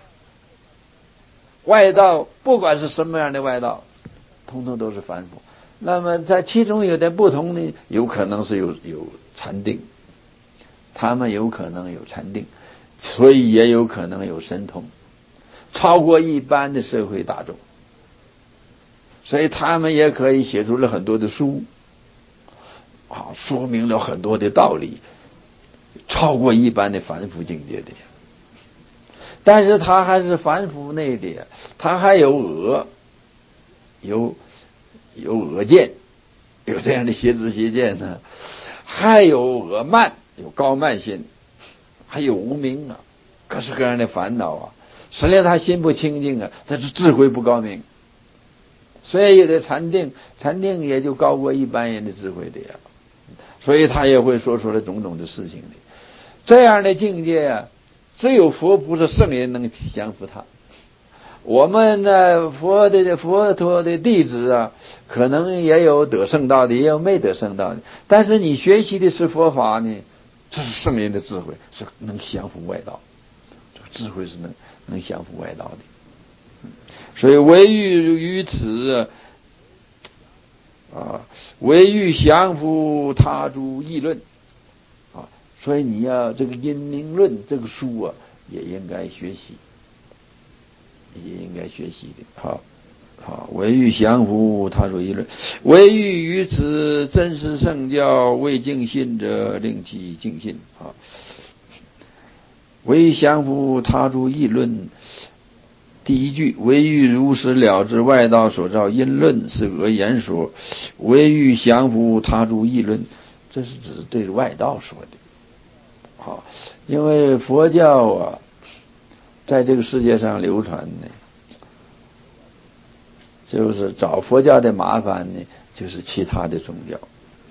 外道不管是什么样的外道，通通都是凡夫。那么在其中有点不同呢，有可能是有禅定，他们有可能有禅定，所以也有可能有神通，超过一般的社会大众，所以他们也可以写出了很多的书，说明了很多的道理，超过一般的凡夫境界的。但是他还是凡夫内的，他还有有恶见，有这样的邪知邪见呢，还有恶慢，有高慢心，还有无明各式各样的烦恼实际上他心不清净他是智慧不高明，所以有的禅定也就高过一般人的智慧的所以他也会说出来种种的事情的。这样的境界只有佛菩萨圣人能降服他。我们呢，佛陀的弟子可能也有得圣道的，也有没得圣道的。但是你学习的是佛法呢，这是圣人的智慧，是能降服外道。这个智慧是能降服外道的。所以唯欲于此唯欲降服他诸议论所以你要这个因明论这个书也应该学习，的。唯欲降伏他诸议论，唯欲于此真实圣教未尽信者，令其尽信唯欲降伏他诸议论，第一句唯欲如实了知外道所造因论是讹言说，唯欲降伏他诸议论，这是指对外道说的。因为佛教在这个世界上流传呢，就是找佛教的麻烦呢，就是其他的宗教。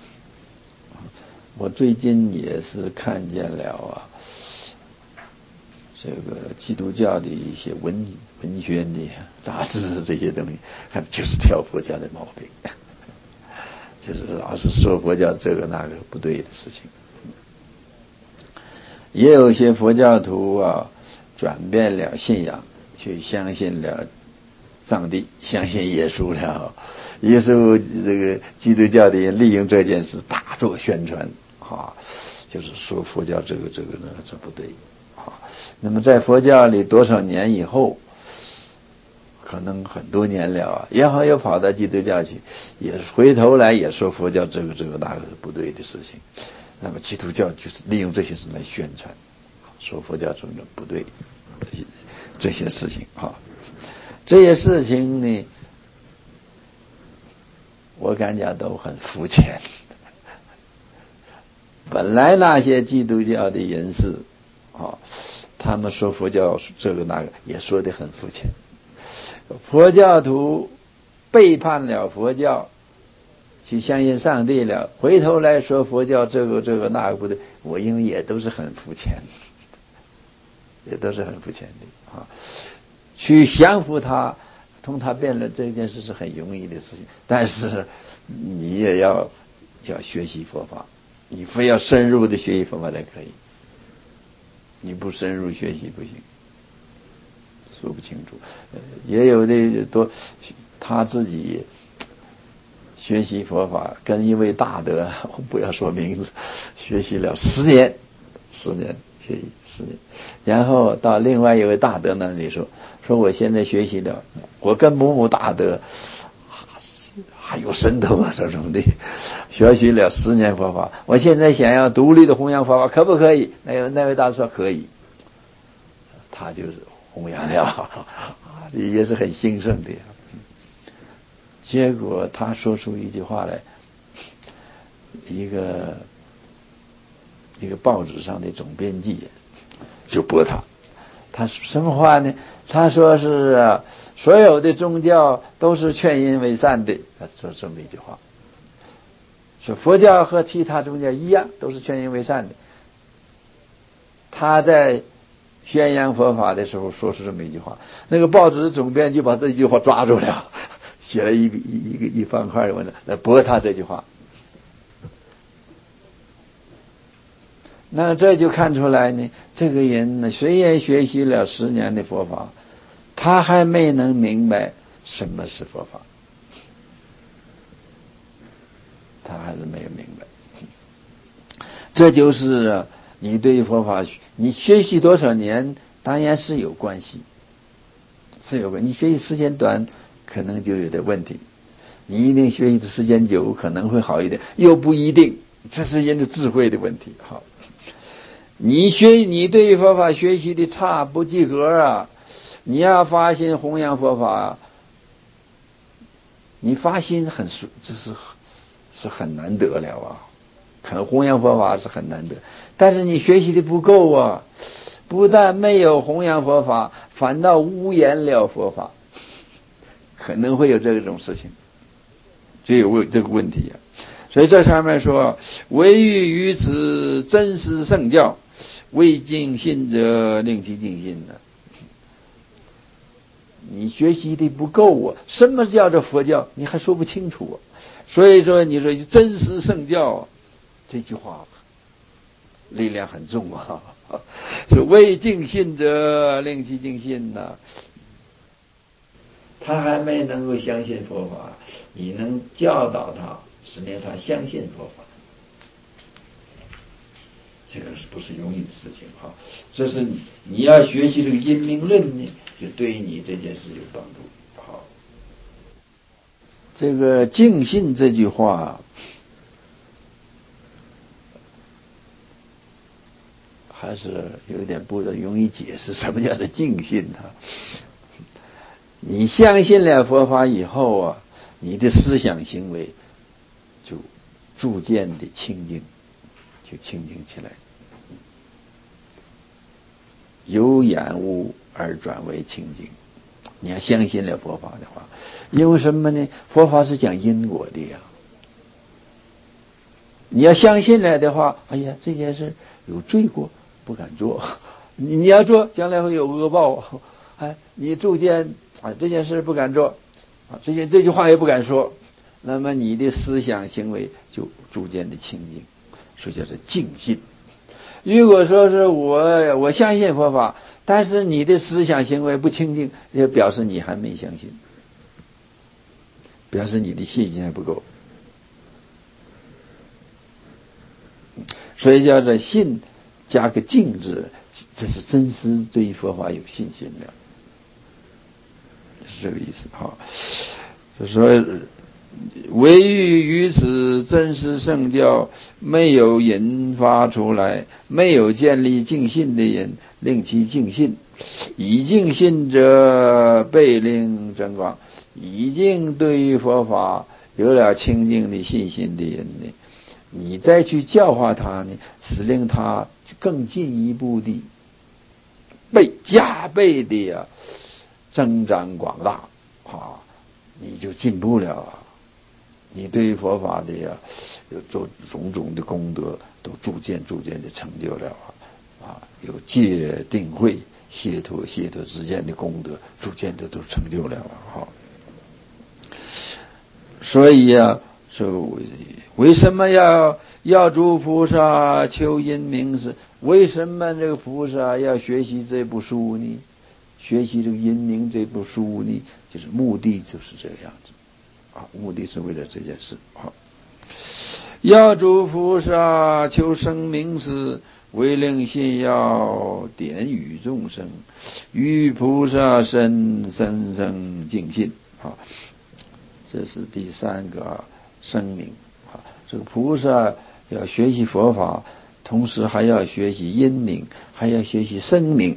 我最近也是看见了这个基督教的一些文宣的杂志这些东西，看就是挑佛教的毛病，就是老是说佛教这个那个不对的事情。也有些佛教徒转变了信仰，去相信了上帝，相信耶稣了。耶稣这个基督教的人利用这件事大做宣传就是说佛教这个呢这不对那么在佛教里多少年以后，可能很多年了然后又跑到基督教去，也回头来也说佛教这个那个是不对的事情。那么基督教就是利用这些事来宣传，说佛教中的不对，这些事情这些事情呢，我感觉都很肤浅。本来那些基督教的人士他们说佛教这个那个也说得很肤浅。佛教徒背叛了佛教，去相信上帝了，回头来说佛教这个那个不对，我因为也都是很肤浅的去降服他，同他辩论这件事是很容易的事情，但是你也要学习佛法，你非要深入的学习佛法才可以，你不深入学习不行，说不清楚。也有的多他自己学习佛法，跟一位大德，我不要说名字，学习了10年学习10年，然后到另外一位大德那里说我现在学习了，我跟某大德还有神通这种的，学习了10年佛法，我现在想要独立的弘扬佛法，可不可以？那位大德说可以，他就是弘扬了也是很兴盛的。结果他说出一句话来，一个一个报纸上的总编辑就驳他。他什么话呢？他说是所有的宗教都是劝人为善的，他说这么一句话。说佛教和其他宗教一样，都是劝人为善的。他在宣扬佛法的时候说是这么一句话，那个报纸总编辑把这句话抓住了，写了一方块的文章来驳他这句话。那这就看出来呢，这个人呢，虽然学习了10年的佛法，他还没能明白什么是佛法，他还是没有明白。这就是你对佛法，你学习多少年当然是有关系，是有关。你学习时间短，可能就有点问题；你一定学习的时间久，可能会好一点，又不一定。这是人的智慧的问题。好，你对佛法学习的差，不及格你要发心弘扬佛法，你发心这是很难得了肯弘扬佛法是很难得，但是你学习的不够不但没有弘扬佛法，反倒污言了佛法，可能会有这种事情，就有这个问题所以这上面说，唯欲于此真实圣教，未尽信者令其尽信你学习的不够什么叫做佛教你还说不清楚所以说你说真实圣教这句话力量很重是未尽信者令其尽信他还没能够相信佛法，你能教导他，使令他相信佛法，这个不是容易的事情这是你要学习这个因明论呢，就对于你这件事有帮助这个尽信这句话还是有点不容易解释，什么叫做尽信你相信了佛法以后你的思想行为就逐渐的清净，就清净起来，由染污而转为清净。你要相信了佛法的话，因为什么呢？佛法是讲因果的你要相信了的话，哎呀，这件事有罪过，不敢做。你要做，将来会有恶报。你逐渐这件事不敢做这句话也不敢说，那么你的思想行为就逐渐的清净，所以叫做净信。如果说是我相信佛法，但是你的思想行为不清净，也表示你还没相信，表示你的信心还不够，所以叫做信加个净字，这是真实对于佛法有信心的，是这个意思就说唯欲于此真实圣教没有引发出来，没有建立净信的人，令其净信。已净信者被令增广，已经对于佛法有了清净的信心的人呢，你再去教化他呢，使令他更进一步的加倍的增长广大你就进步了你对于佛法的有做种种的功德都逐渐的成就了有戒定慧解脱之间的功德逐渐的都成就了所以说为什么要诸菩萨求因明师？为什么这个菩萨要学习这部书呢？学习这个因明这部书呢，就是目的就是这个样子目的是为了这件事要诸菩萨求生明师，为令信要点与众生，于菩萨深生净信这是第3个声明这个菩萨要学习佛法，同时还要学习因明，还要学习声明，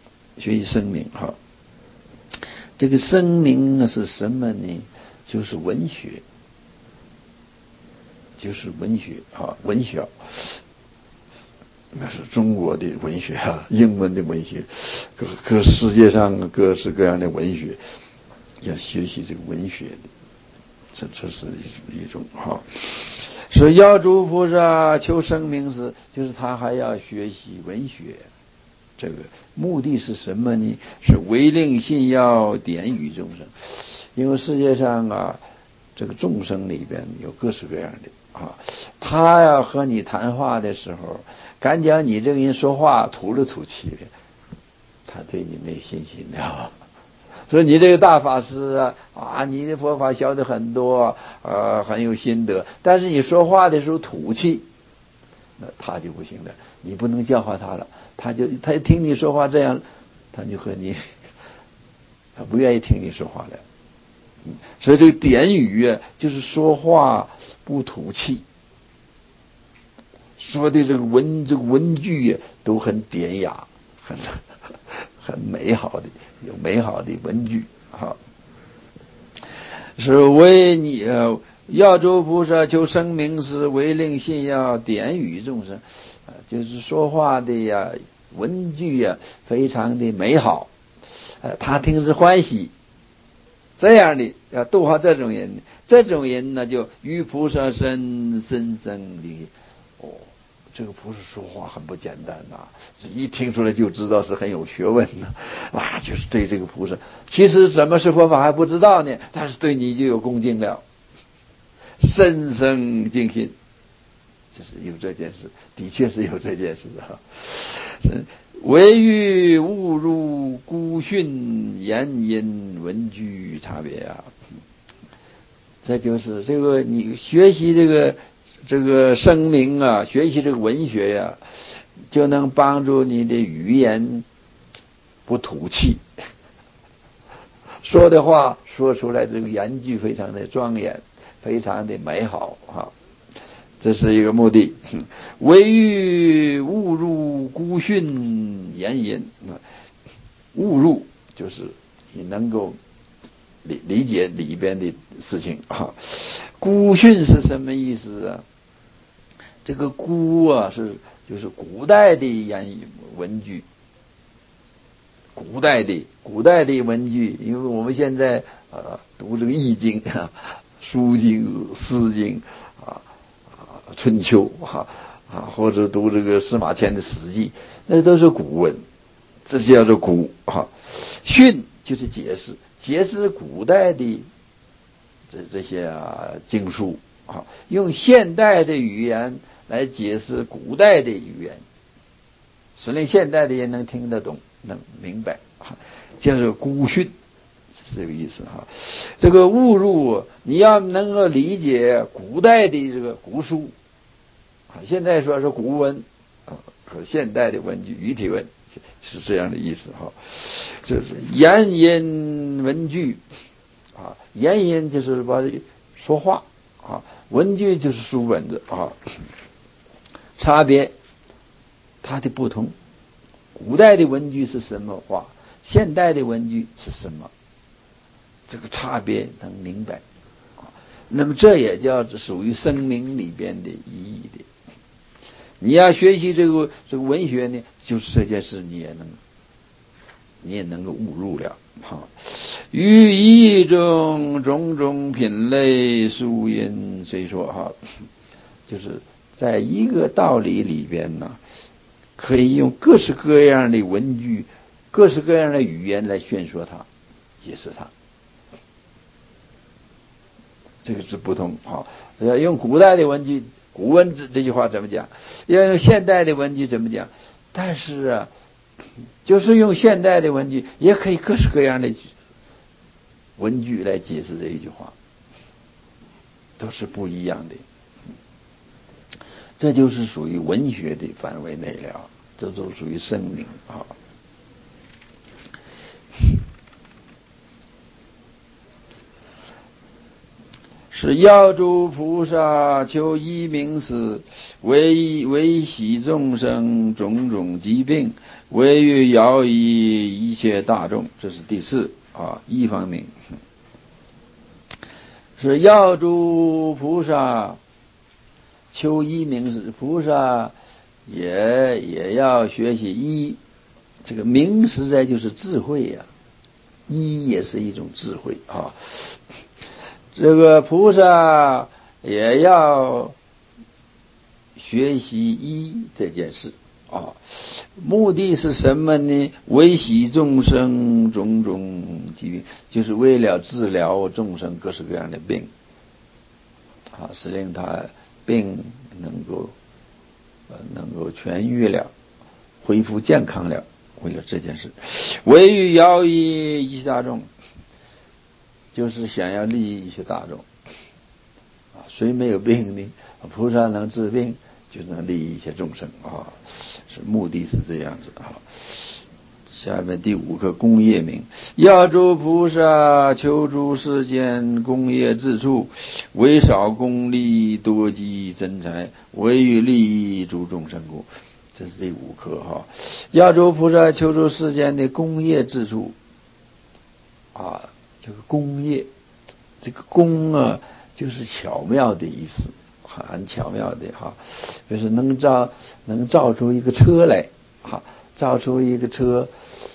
这个声明是什么呢？就是文学，文学那是中国的文学啊，英文的文学，各世界上各式各样的文学，要学习这个文学的，这是一种哈。是药诸菩萨求生命时，就是他还要学习文学。这个目的是什么呢？是为令信要点与众生。因为世界上啊，这个众生里边有各式各样的啊，他要和你谈话的时候，感觉你这个人说话土里土气的，他对你没信心的。所以你这个大法师啊，你的佛法晓得很多，很有心得，但是你说话的时候土气，那他就不行了。你不能教化他了，他一听你说话这样，他就和你，他不愿意听你说话了。所以这个典语啊，就是说话不土气，说的这个文句啊都很典雅，很美好的，有美好的文句哈。是为你药诸菩萨求生命时，为令信要点与众生，就是说话的呀文句呀非常的美好，他听是欢喜。这样的要度化这种人，这种人呢就与菩萨深深的这个菩萨说话很不简单呐，一听出来就知道是很有学问的啊，就是对这个菩萨，其实什么是佛法还不知道呢，但是对你就有恭敬了，深深敬信，就是有这件事，的确是有这件事哈。唯欲误入孤训言音文句差别啊，这就是这个你学习这个声明啊，学习这个文学呀，就能帮助你的语言不土气，说的话说出来这个言句非常的庄严，非常的美好啊。这是一个目的。唯欲误入孤训言音，误入就是你能够理解里边的事情啊。孤训是什么意思啊？这个孤啊就是古代的言语文句，古代的文句，因为我们现在读这个易经啊、书经、诗经啊、春秋或者读这个司马迁的史记，那都是古文，这叫做古训就是解释古代的这些经书用现代的语言来解释古代的语言，使令现代的人能听得懂，能明白，叫做古训，是这个意思哈。这个误入，你要能够理解古代的这个古书，现在说是古文和现代的文句语体文是这样的意思哈。就是言音文句言音就是说话文句就是书本子差别它的不同，古代的文句是什么话，现代的文句是什么，这个差别能明白那么这也叫属于声明里边的意义的。你要学习这个文学呢，就是这件事你也能够悟入了于一种种种品类殊因虽说就是在一个道理里边呢，可以用各式各样的文句、各式各样的语言来宣说它、解释它。这个是不同要用古代的文句，古文这句话怎么讲？要用现代的文句怎么讲？但是就是用现代的文句，也可以各式各样的文句来解释这一句话，都是不一样的。这就是属于文学的范围内了，这都属于声明是药诸菩萨求医明时，为喜众生种种疾病，为欲饶益一切大众。这是第四一方面。是药诸菩萨求医明时，菩萨也要学习一，这个明实在就是智慧呀，一也是一种智慧啊。这个菩萨也要学习一这件事啊，目的是什么呢？为喜众生种种疾病，就是为了治疗众生各式各样的病啊，使令他病能够痊愈了，恢复健康了。为了这件事，为欲饶益一切大众，就是想要利益一些大众啊。谁没有病呢？菩萨能治病，就能利益一些众生啊。是目的是这样子啊。下面第5课功业名，要诸菩萨求诸世间功业之处，为少功利多积真财，为欲利益诸众生故。这是第5课哈。要诸菩萨求诸世间的功业之处啊，这个功业，这个功啊，就是巧妙的意思，很巧妙的哈。就是能造出一个车来哈，造出一个车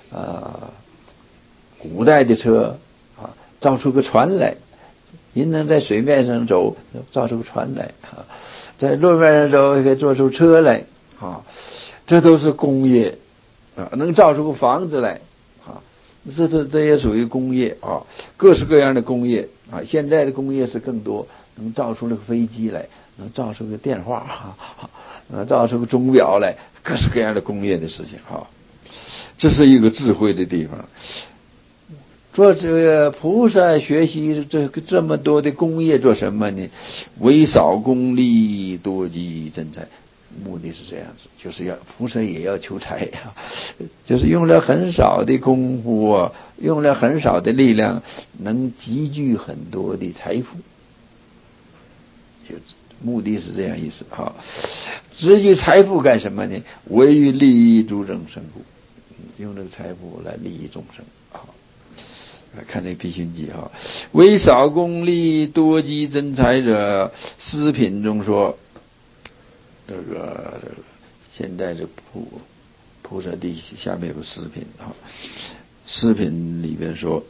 古代的车啊，造出个船来，人能在水面上走，造出个船来啊，在路面上走可以做出车来啊，这都是工业啊，能造出个房子来啊，这也属于工业啊，各式各样的工业啊，现在的工业是更多，能造出那个飞机来，能造出个电话能造出个钟表来，各式各样的工业的事情啊，这是一个智慧的地方。做这个菩萨学习这么多的功业做什么呢？为少功利多积真财，目的是这样子，就是要菩萨也要求财呀，就是用了很少的功夫啊，用了很少的力量，能积聚很多的财富，就目的是这样意思哈。积聚财富干什么呢？为于利益诸众生故，用这个财富来利益众生啊。看这个辟熏记哈，为少功利多积真财者，诗品中说，这个现在这菩萨地下面有个诗品啊，诗品里边说，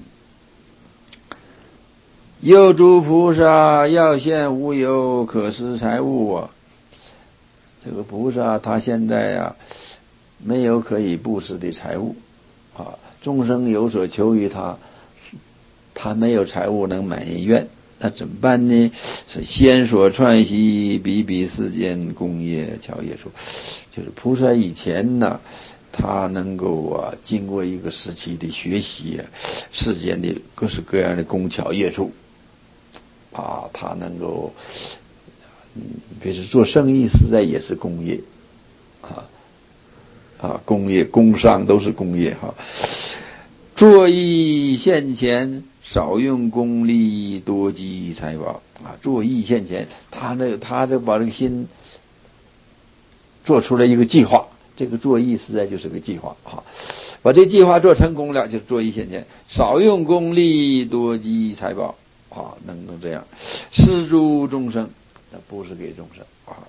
有诸菩萨要现无有可施财物啊，这个菩萨他现在啊没有可以布施的财物啊。众生有所求于他，他没有财物能满愿，那怎么办呢？是先所串习比比世间功业巧业处，就是菩萨以前呢，他能够经过一个时期的学习世间的各式各样的工巧业处啊，他能够比如做生意，实在也是工业工业工商都是工业哈。作意现前，少用功利，多积财宝啊！作意现前，他这把这个心做出了一个计划，这个作意实在就是个计划啊！把这计划做成功了，就是作意现前，少用功利，多积财宝啊！能这样施诸众生，那不是给众生啊。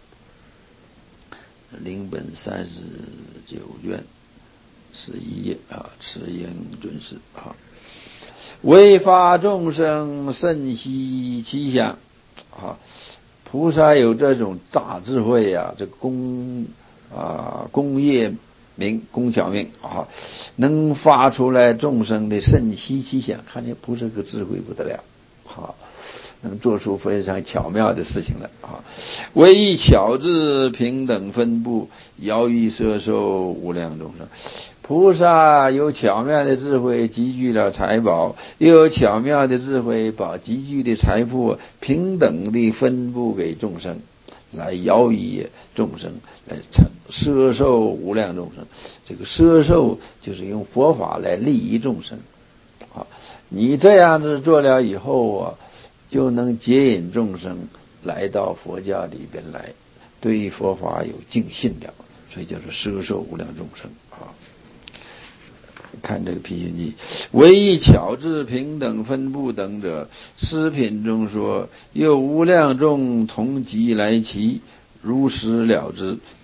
领本39卷11页啊，持应尊师啊，为发众生甚希其想啊，菩萨有这种大智慧啊，这功业明工巧明啊，能发出来众生的甚希其想，看见菩萨这个智慧不得了啊，能做出非常巧妙的事情来啊！为以巧智平等分布，饶益摄受无量众生。菩萨有巧妙的智慧，积聚了财宝，又有巧妙的智慧，把积聚的财富平等地分布给众生，来饶益众生，来摄受无量众生。这个摄受就是用佛法来利益众生啊！你这样子做了以后啊，就能接引众生来到佛教里边来，对佛法有敬信了，所以叫做摄受无量众生啊。看这个辟熏记，唯以巧智平等分布等者，诗品中说，又无量众同集来齐，如实了之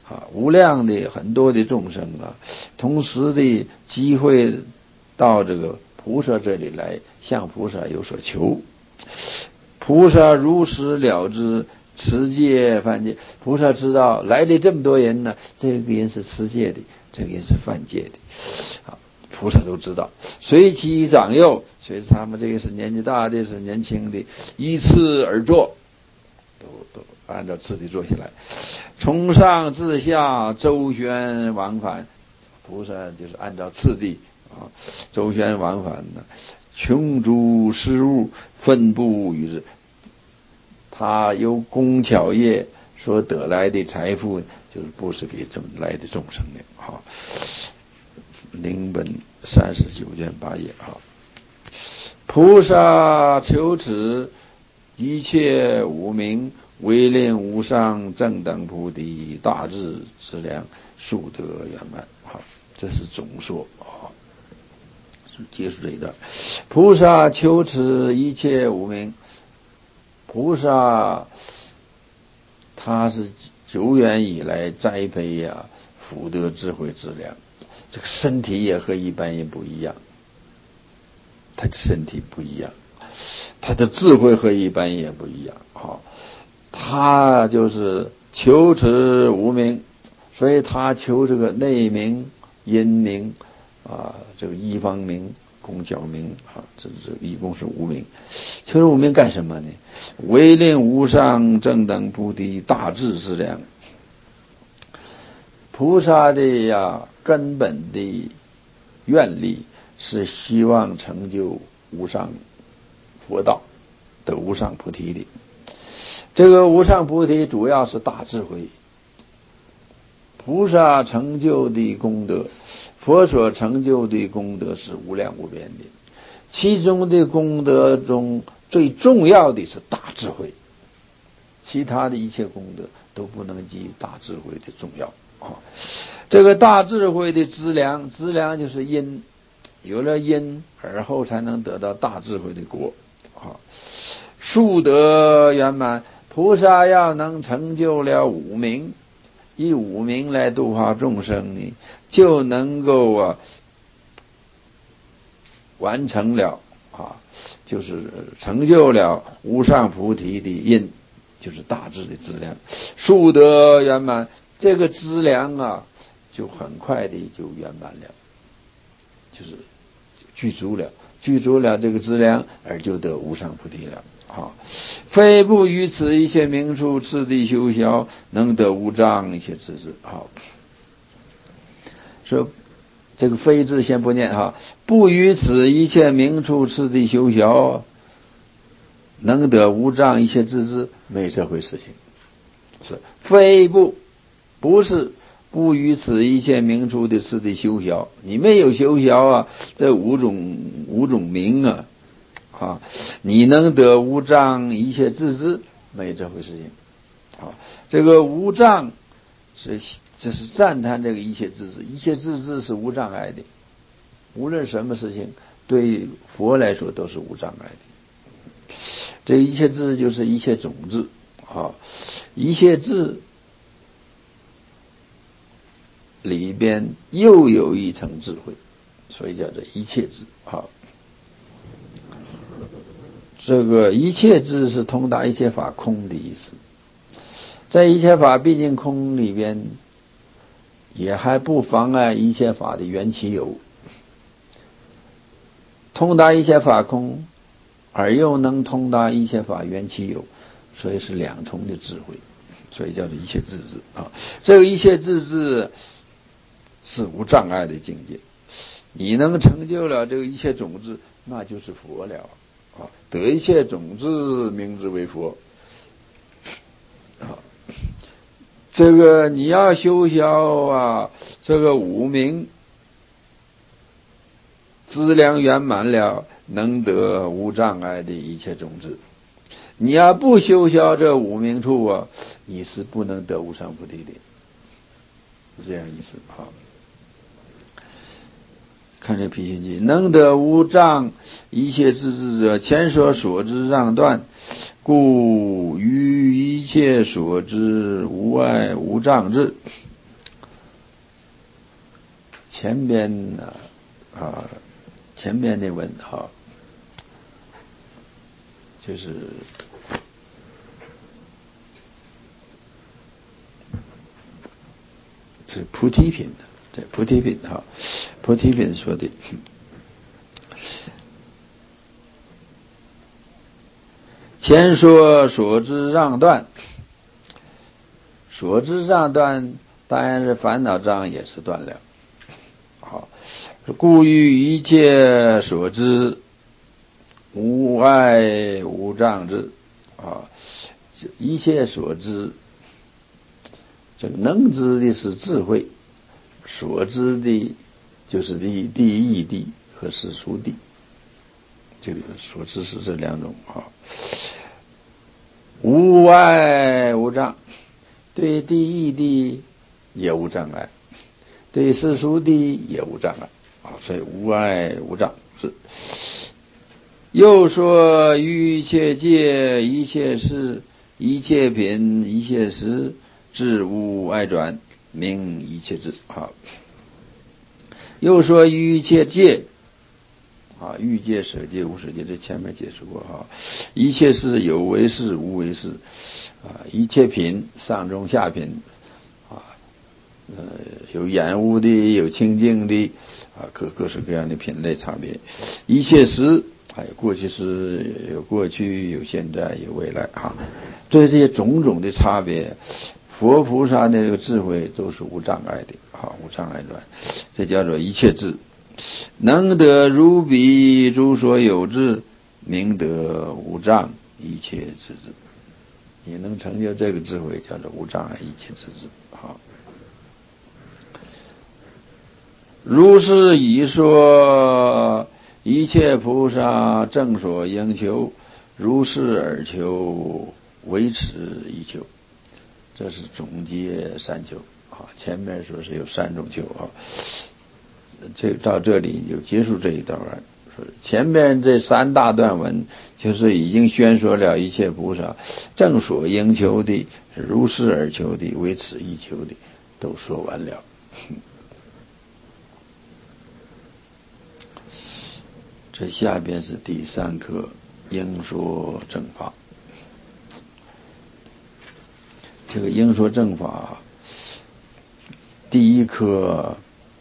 无量的很多的众生同时的机会到这个菩萨这里来向菩萨有所求，菩萨如实了知持戒犯戒，菩萨知道来的这么多人呢，这个人是持戒的，这个人是犯戒的菩萨都知道，随其长幼，随着他们这个是年纪大的是年轻的，依次而坐，都按照次第坐下来，从上至下周旋往返，菩萨就是按照次第周旋往返穷诸事物分布于之，他由工巧业所得来的财富就是布施给这么来的众生的灵本39卷8页菩萨求持一切无明唯令无上正等菩提大智之量速得圆满这是总说结束这一段。菩萨求持一切无明，菩萨他是久远以来栽培福德智慧之量，这个身体也和一般人不一样，他的身体不一样，他的智慧和一般人也不一样他就是求持无明，所以他求这个内明因明这个一方明功教明这一共是无明，求持无明干什么呢？唯令无上正等菩提大智之量。菩萨的根本的愿力是希望成就无上佛道的无上菩提的，这个无上菩提主要是大智慧。菩萨成就的功德，佛所成就的功德是无量无边的，其中的功德中最重要的是大智慧，其他的一切功德都不能及大智慧的重要这个大智慧的资粮就是因，有了因而后才能得到大智慧的果速得圆满。菩萨要能成就了五明，以五明来度化众生呢，就能够完成了就是成就了无上菩提的因，就是大智的资粮，速得圆满。这个资粮就很快的就圆满了，就是具足了这个资粮，而就得无上菩提了非不于此一切名处次第修学，能得无障一切智智说这个非字先不念不于此一切名处次第修学，能得无障一切智智，没这回事情。是非不是不于此一切名处的次第修学，你没有修学这五种名你能得无障一切智智，没这回事情这个无障这是赞叹这个一切智智，一切智智是无障碍的，无论什么事情对佛来说都是无障碍的。这一切智就是一切种子一切智里边又有一层智慧，所以叫做一切智这个一切智是通达一切法空的意思，在一切法毕竟空里边，也还不妨碍一切法的缘起有，通达一切法空，而又能通达一切法缘起有，所以是两重的智慧，所以叫做一切智智这个一切智智是无障碍的境界，你能成就了这个一切种子，那就是佛了得一切种子名之为佛这个你要修学这个无明资粮圆满了，能得无障碍的一切种子。你要不修学这无明处你是不能得无上菩提的，是这样意思看这辟心记，能得无障一切智智者，前所知障断，故于一切所知无碍无障智。 前边呢前边的文就是这菩提品的，这菩提品菩提品说的，前说所知障断，所知障断当然是烦恼障也是断了。好，故于一切所知，无碍无障之一切所知，这个能知的是智慧，所知的就是第一义谛和世俗谛，这个所知是这两种无碍无障，对第一义谛也无障碍，对世俗谛也无障碍所以无碍无障是。又说于一切界、一切事、一切品、一切时，智无碍转，名一切智又说于一切界欲界、舍界、无舍界，这前面解释过一切事有为事无为事一切品上中下品有染污的，有清净的各式各样的品类差别。一切时有过去时，有过去，有现在，有未来对这些种种的差别，佛菩萨的这个智慧都是无障碍的无障碍转，这叫做一切智。能得如彼诸所有智，名得无障一切智智。你能成就这个智慧，叫做无障碍一切智智如是已说，一切菩萨正所应求，如是而求，维持一求。这是总结三求前面说是有三种求这到这里就结束这一段了。前面这三大段文就是已经宣说了一切菩萨正所应求的、如是而求的、维持一求的都说完了。这下边是第三课应说正法。这个应说正法第一课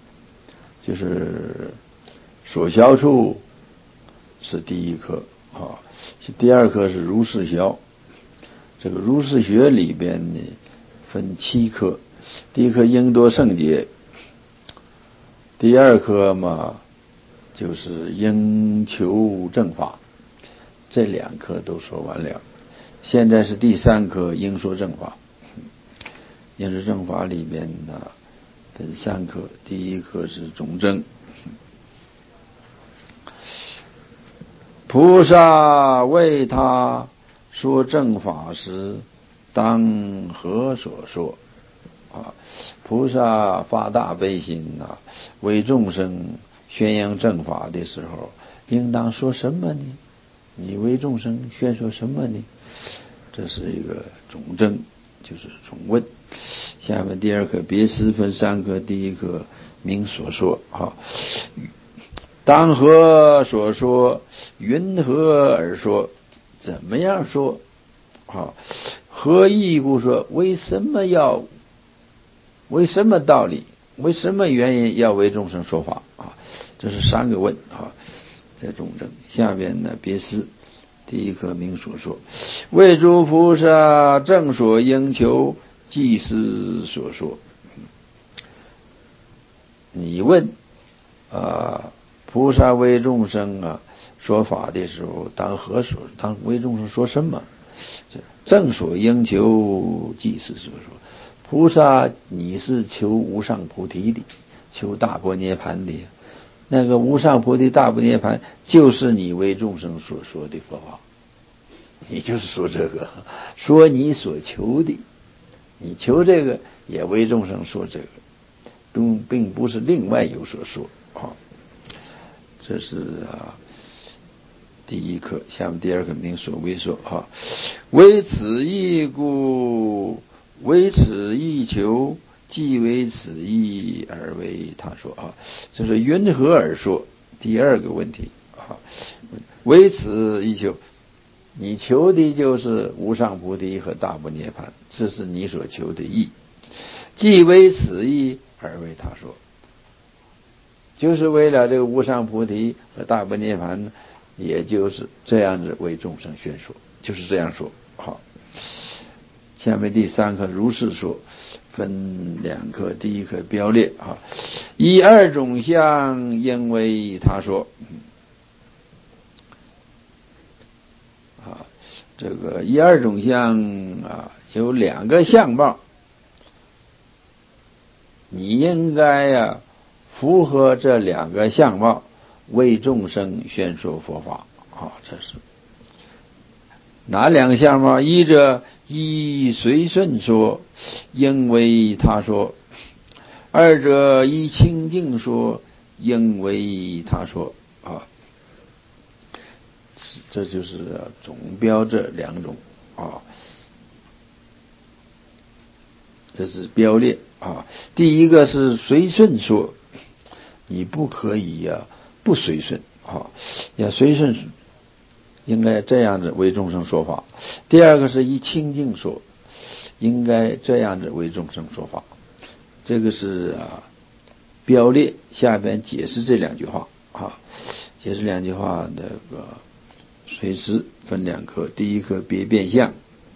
就是所消处是第一课第二课是如是消。这个如是学里边呢分7课，第一课应多圣洁，第二课嘛就是应求正法，这2课都说完了。现在是第3课应说正法。应说正法里面呢分3课，第一课是总正。菩萨为他说正法时，当何所说菩萨发大悲心为众生宣扬正法的时候，应当说什么呢？你为众生宣说什么呢？这是一个总正，就是总问。下面第2课别思分3课，第一课明所说当何所说，云何而说，怎么样说何意故说，为什么道理，为什么原因要为众生说法这是3个问在总正。下边呢别思第一课明所说，为诸菩萨正所应求，即是所说。你问菩萨为众生说法的时候，当为众生说什么？正所应求，即是所说。菩萨你是求无上菩提的，求大般涅盘的，那个无上菩提大般涅盘就是你为众生所说的佛法，你就是说这个，说你所求的，你求这个也为众生说这个，并不是另外有所说这是第一课。下面第2课明所为说为此义故，为此义求， 既为此意而为他说啊，这是云何而说？第二个问题啊，为此一求，你求的就是无上菩提和大般涅槃，这是你所求的意。既为此意而为他说，就是为了这个无上菩提和大般涅槃，也就是这样子为众生宣说，就是这样说。好，下面第三课如是说，分两课，第一课标列啊，以二种相因为他说啊，这个以二种相啊，有两个相貌，你应该符合这两个相貌，为众生宣说佛法啊，这是哪两个相貌？一者依随顺说，因为他说；二者依清净说，因为他说啊。这就是总标这两种啊，这是标列啊。第一个是随顺说，你不可以不随顺啊，要随顺，应该这样子为众生说法。第二个是以清净说，应该这样子为众生说法。这个是标列，下边解释这两句话啊，解释两句话那个随时分两科，第一科别变相，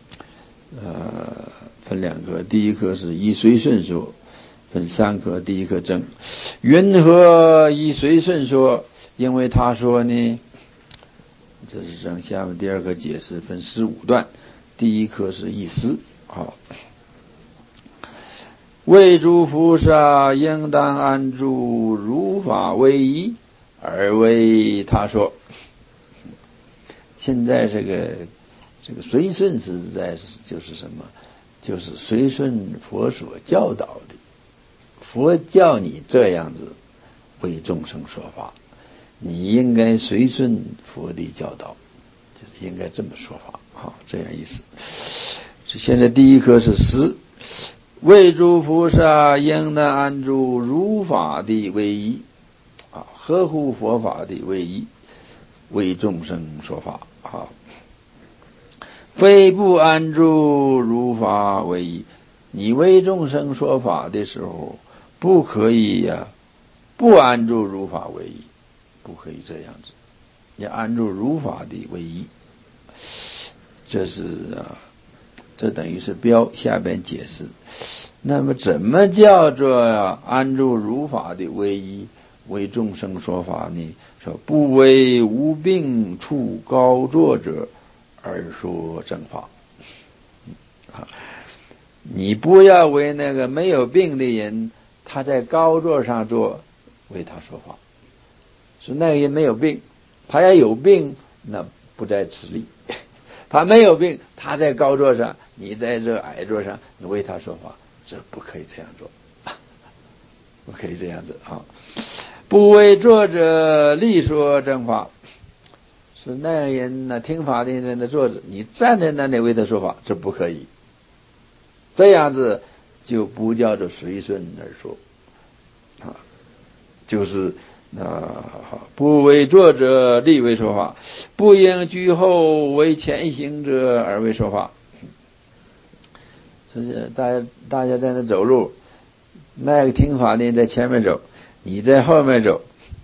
分两科，第一科是依随顺说，分三科，第一科正。云何依随顺说？因为他说呢，这是正。下面第二科解释分15段，第一科是意思。好，为诸菩萨应当安住如法唯一，而为他说。现在这个随顺实在是就是什么？就是随顺佛所教导的，佛教你这样子为众生说法，你应该随顺佛的教导，就是应该这么说法啊，这样意思。现在第一课是实，为诸菩萨应当安住如法的唯一啊，合乎佛法的唯一，为众生说法啊。非不安住如法唯一，你为众生说法的时候，不可以不安住如法唯一，不可以这样子，要安住如法的唯一。这是这等于是标，下边解释。那么怎么叫做安住如法的唯一，为众生说法呢？说不为无病处高坐者而说正法你不要为那个没有病的人，他在高座上坐，为他说法。说那个人没有病，他要有病，那不在此例。他没有病，他在高座上，你在这矮座上，你为他说法，这不可以这样做，不可以这样子啊！不为坐者立说正法，是那样人呢，听法的人的坐着，你站在那里为他说法，这不可以。这样子就不叫做随顺而说啊，就是不为坐者立为说法，不应居后为前行者而为说法。就是大家在那走路，那个听法的人在前面走，你在后面走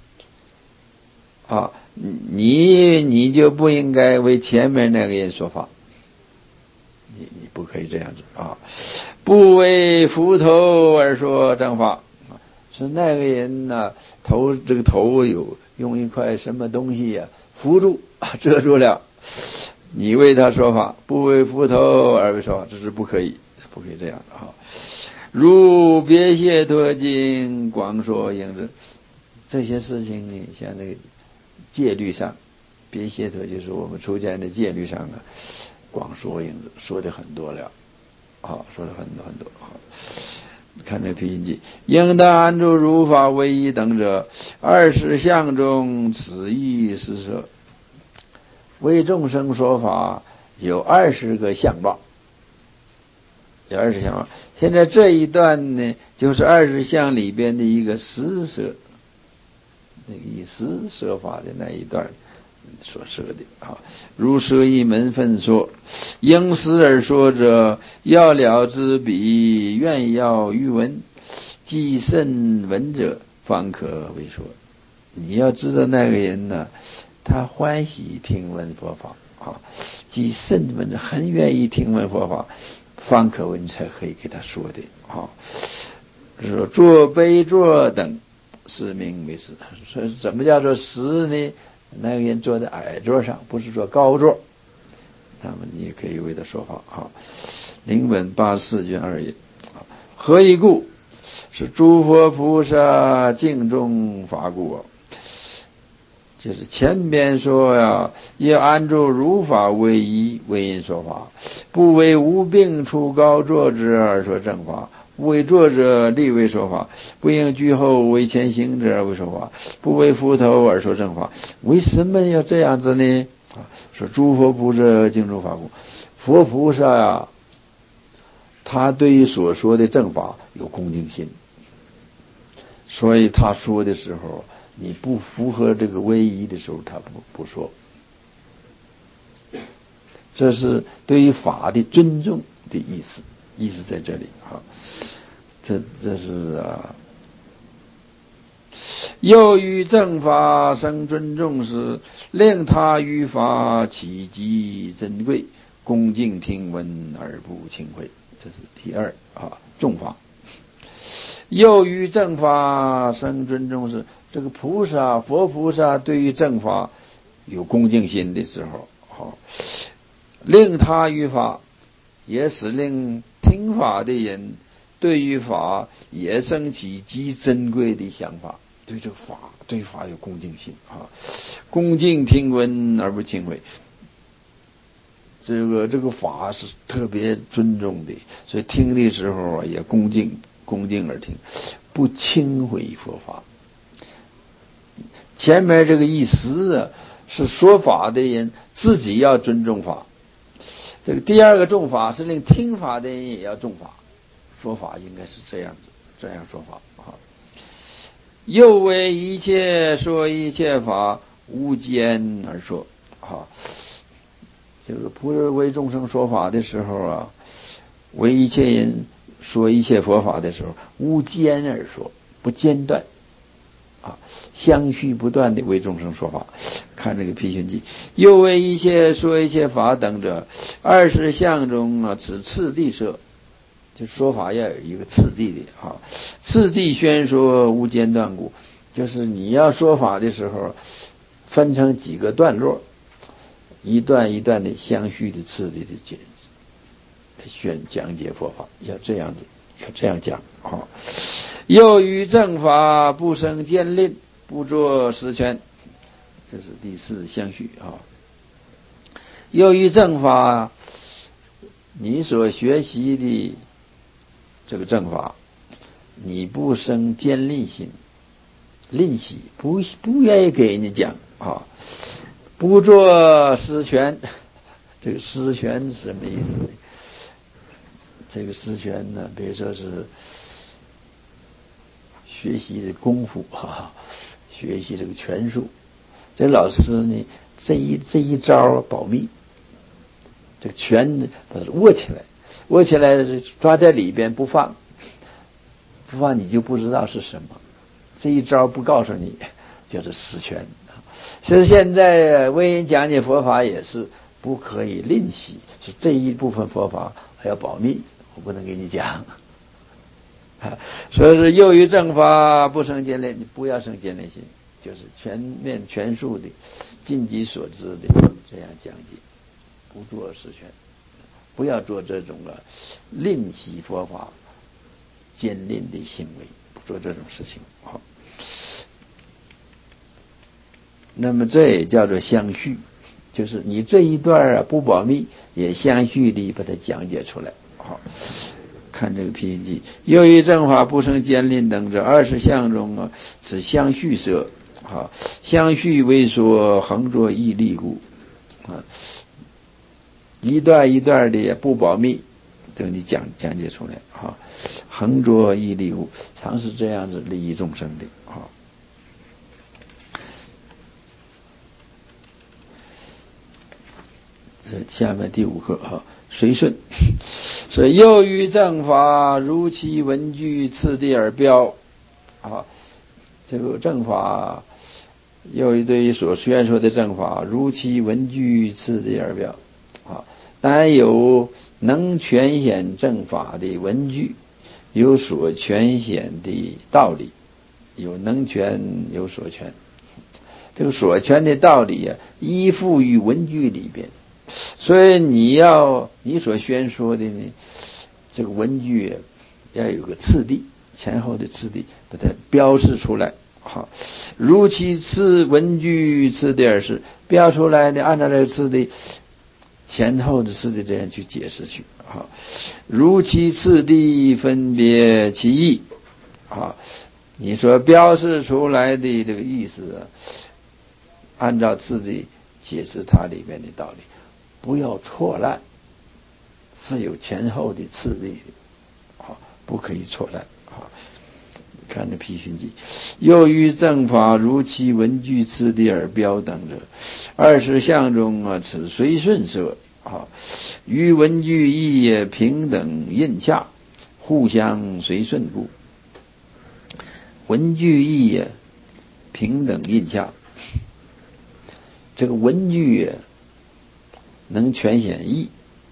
啊，你就不应该为前面那个人说法，你不可以这样子啊！不为扶头而说正法，是那个人呢，这个头有用一块什么东西扶住遮住了，你为他说法，不为扶头而为说法，这是不可以这样的如别解脱经广说应知，这些事情呢，像那个戒律上，别解脱就是我们出家的戒律上广说应知，说的很多了，说的很多。看这批印记，应当安住如法唯一等者，20相中，此意是说，为众生说法有20个相貌。 有20相法。现在这一段呢，就是20相里边的一个施舍，那个以施舍法的那一段所设的啊。如舍一门分说，应思而说者，要了之彼，愿要欲闻，既甚闻者，方可为说。你要知道那个人呢，他欢喜听闻佛法啊，既甚闻者，很愿意听闻佛法，方可闻，才可以给他说的啊。说坐杯座等，是名为师。说怎么叫做师呢？那个人坐在矮座上，不是坐高座，那么你也可以为他说法啊。灵本84卷2页。何以故？是诸佛菩萨敬重法故。就是前边说呀，要按住如法为依，为因说法，不为无病处高坐之而说正法，不为坐者立为说法，不应居后为前行者而为说法，不为扶头而说正法。为什么要这样子呢？说诸佛菩萨敬重法故。佛菩萨呀，他对于所说的正法有恭敬心，所以他说的时候，你不符合这个唯一的时候，他不说。这是对于法的尊重的意思，意思在这里啊。这是啊。又于正法生尊重时，令他于法起极珍贵，恭敬听闻而不轻毁。这是第二啊，重法。又于正法生尊重时，这个菩萨佛菩萨对于正法有恭敬心的时候，令他于法，也使令听法的人对于法也生起极珍贵的想法，对这个法对法有恭敬心啊，恭敬听闻而不轻毁。这个法是特别尊重的，所以听的时候也恭敬而听，不轻毁佛法。前面这个意思啊，是说法的人自己要尊重法。这个第二个重法是令听法的人也要重法，说法应该是这样子，这样说法啊。又为一切说一切法，无间而说啊。这个菩萨为众生说法的时候啊，为一切人说一切佛法的时候，无间而说，不间断啊，相续不断的为众生说法。看这个毗熏记，又为一切说一切法等者，20相中啊，此次第说，就说法要有一个次第的啊，次第宣说无间断故，就是你要说法的时候，分成几个段落，一段一段的相续的次第的讲解佛法，要这样子，要这样讲啊。又于正法不生见吝，不作实权，这是第4相续啊。又于正法，你所学习的这个正法，你不生见吝心，吝惜，不愿意给人家讲啊。不做实权，这个实权是什么意思呢？这个实权呢，比如说是学习的功夫啊，学习这个拳术。这老师呢，这一招保密，这个拳把它握起来抓在里边不放你就不知道是什么。这一招不告诉你，叫做实权。其实现在为人讲解佛法也是不可以吝惜，是这一部分佛法还要保密，我不能给你讲。所以是又于正法不生见吝，你不要生见吝心，就是全面全数的尽己所知的这样讲解，不做实权，不要做这种吝惜佛法坚吝的行为，不做这种事情。好，那么这也叫做相续，就是你这一段不保密，也相续的把它讲解出来。好，看这个毗熏记，又于正法不生见吝等者，20相中啊，此相续舍。好，相续为说恒作义利故啊，一段一段的不保密， 这个你讲解出来啊。恒着义利物，常是这样子利益众生的啊。这下面第5课哈，随顺。所以又于正法，如其文具次第而标啊。这个正法，又对所宣说的正法，如其文具次第而标啊。但有能全显正法的文具，有所全显的道理，有能全，有所全。这个所全的道理啊，依附于文具里边。所以你所宣说的呢，这个文具要有个次第，前后的次第，把它标示出来。好，如其文具次第而是标出来的，按照这个次第，前后的次第这样去解释去。好，如其次第分别其意。好，你所标示出来的这个意思啊，按照次第解释它里面的道理。不要错乱，是有前后的次第的，不可以错乱。看这批训记，又于正法如其文具次第而标等者，20项中啊，此随顺者与文具义也平等印洽，互相随顺故。文具义也平等印洽，这个文具能全显义，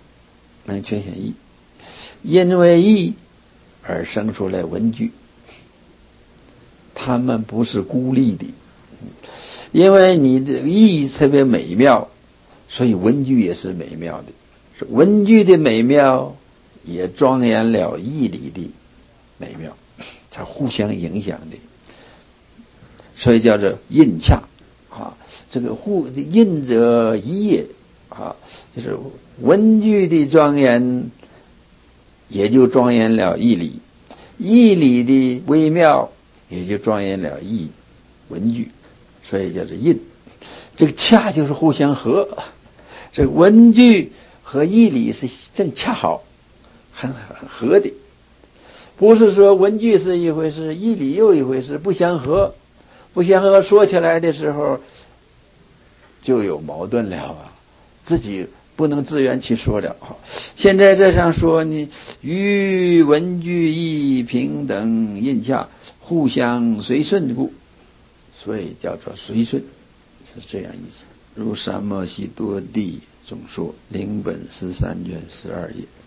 因为义而生出来文具，他们不是孤立的。因为你的义特别美妙，所以文具也是美妙的。文具的美妙也庄严了义理的美妙，才互相影响的，所以叫做印洽啊。这个印者义也啊，就是文具的庄严，也就庄严了义理；义理的微妙，也就庄严了文具，所以叫做印。这个恰就是互相合，这个文具和义理是正恰好，很合的，不是说文具是一回事，义理又一回事，不相合，说起来的时候就有矛盾了啊，自己不能自圆其说了。现在这上说呢，与文具义平等印洽，互相随顺故，所以叫做随顺，是这样意思。如三摩悉多地总说，灵本13卷12页。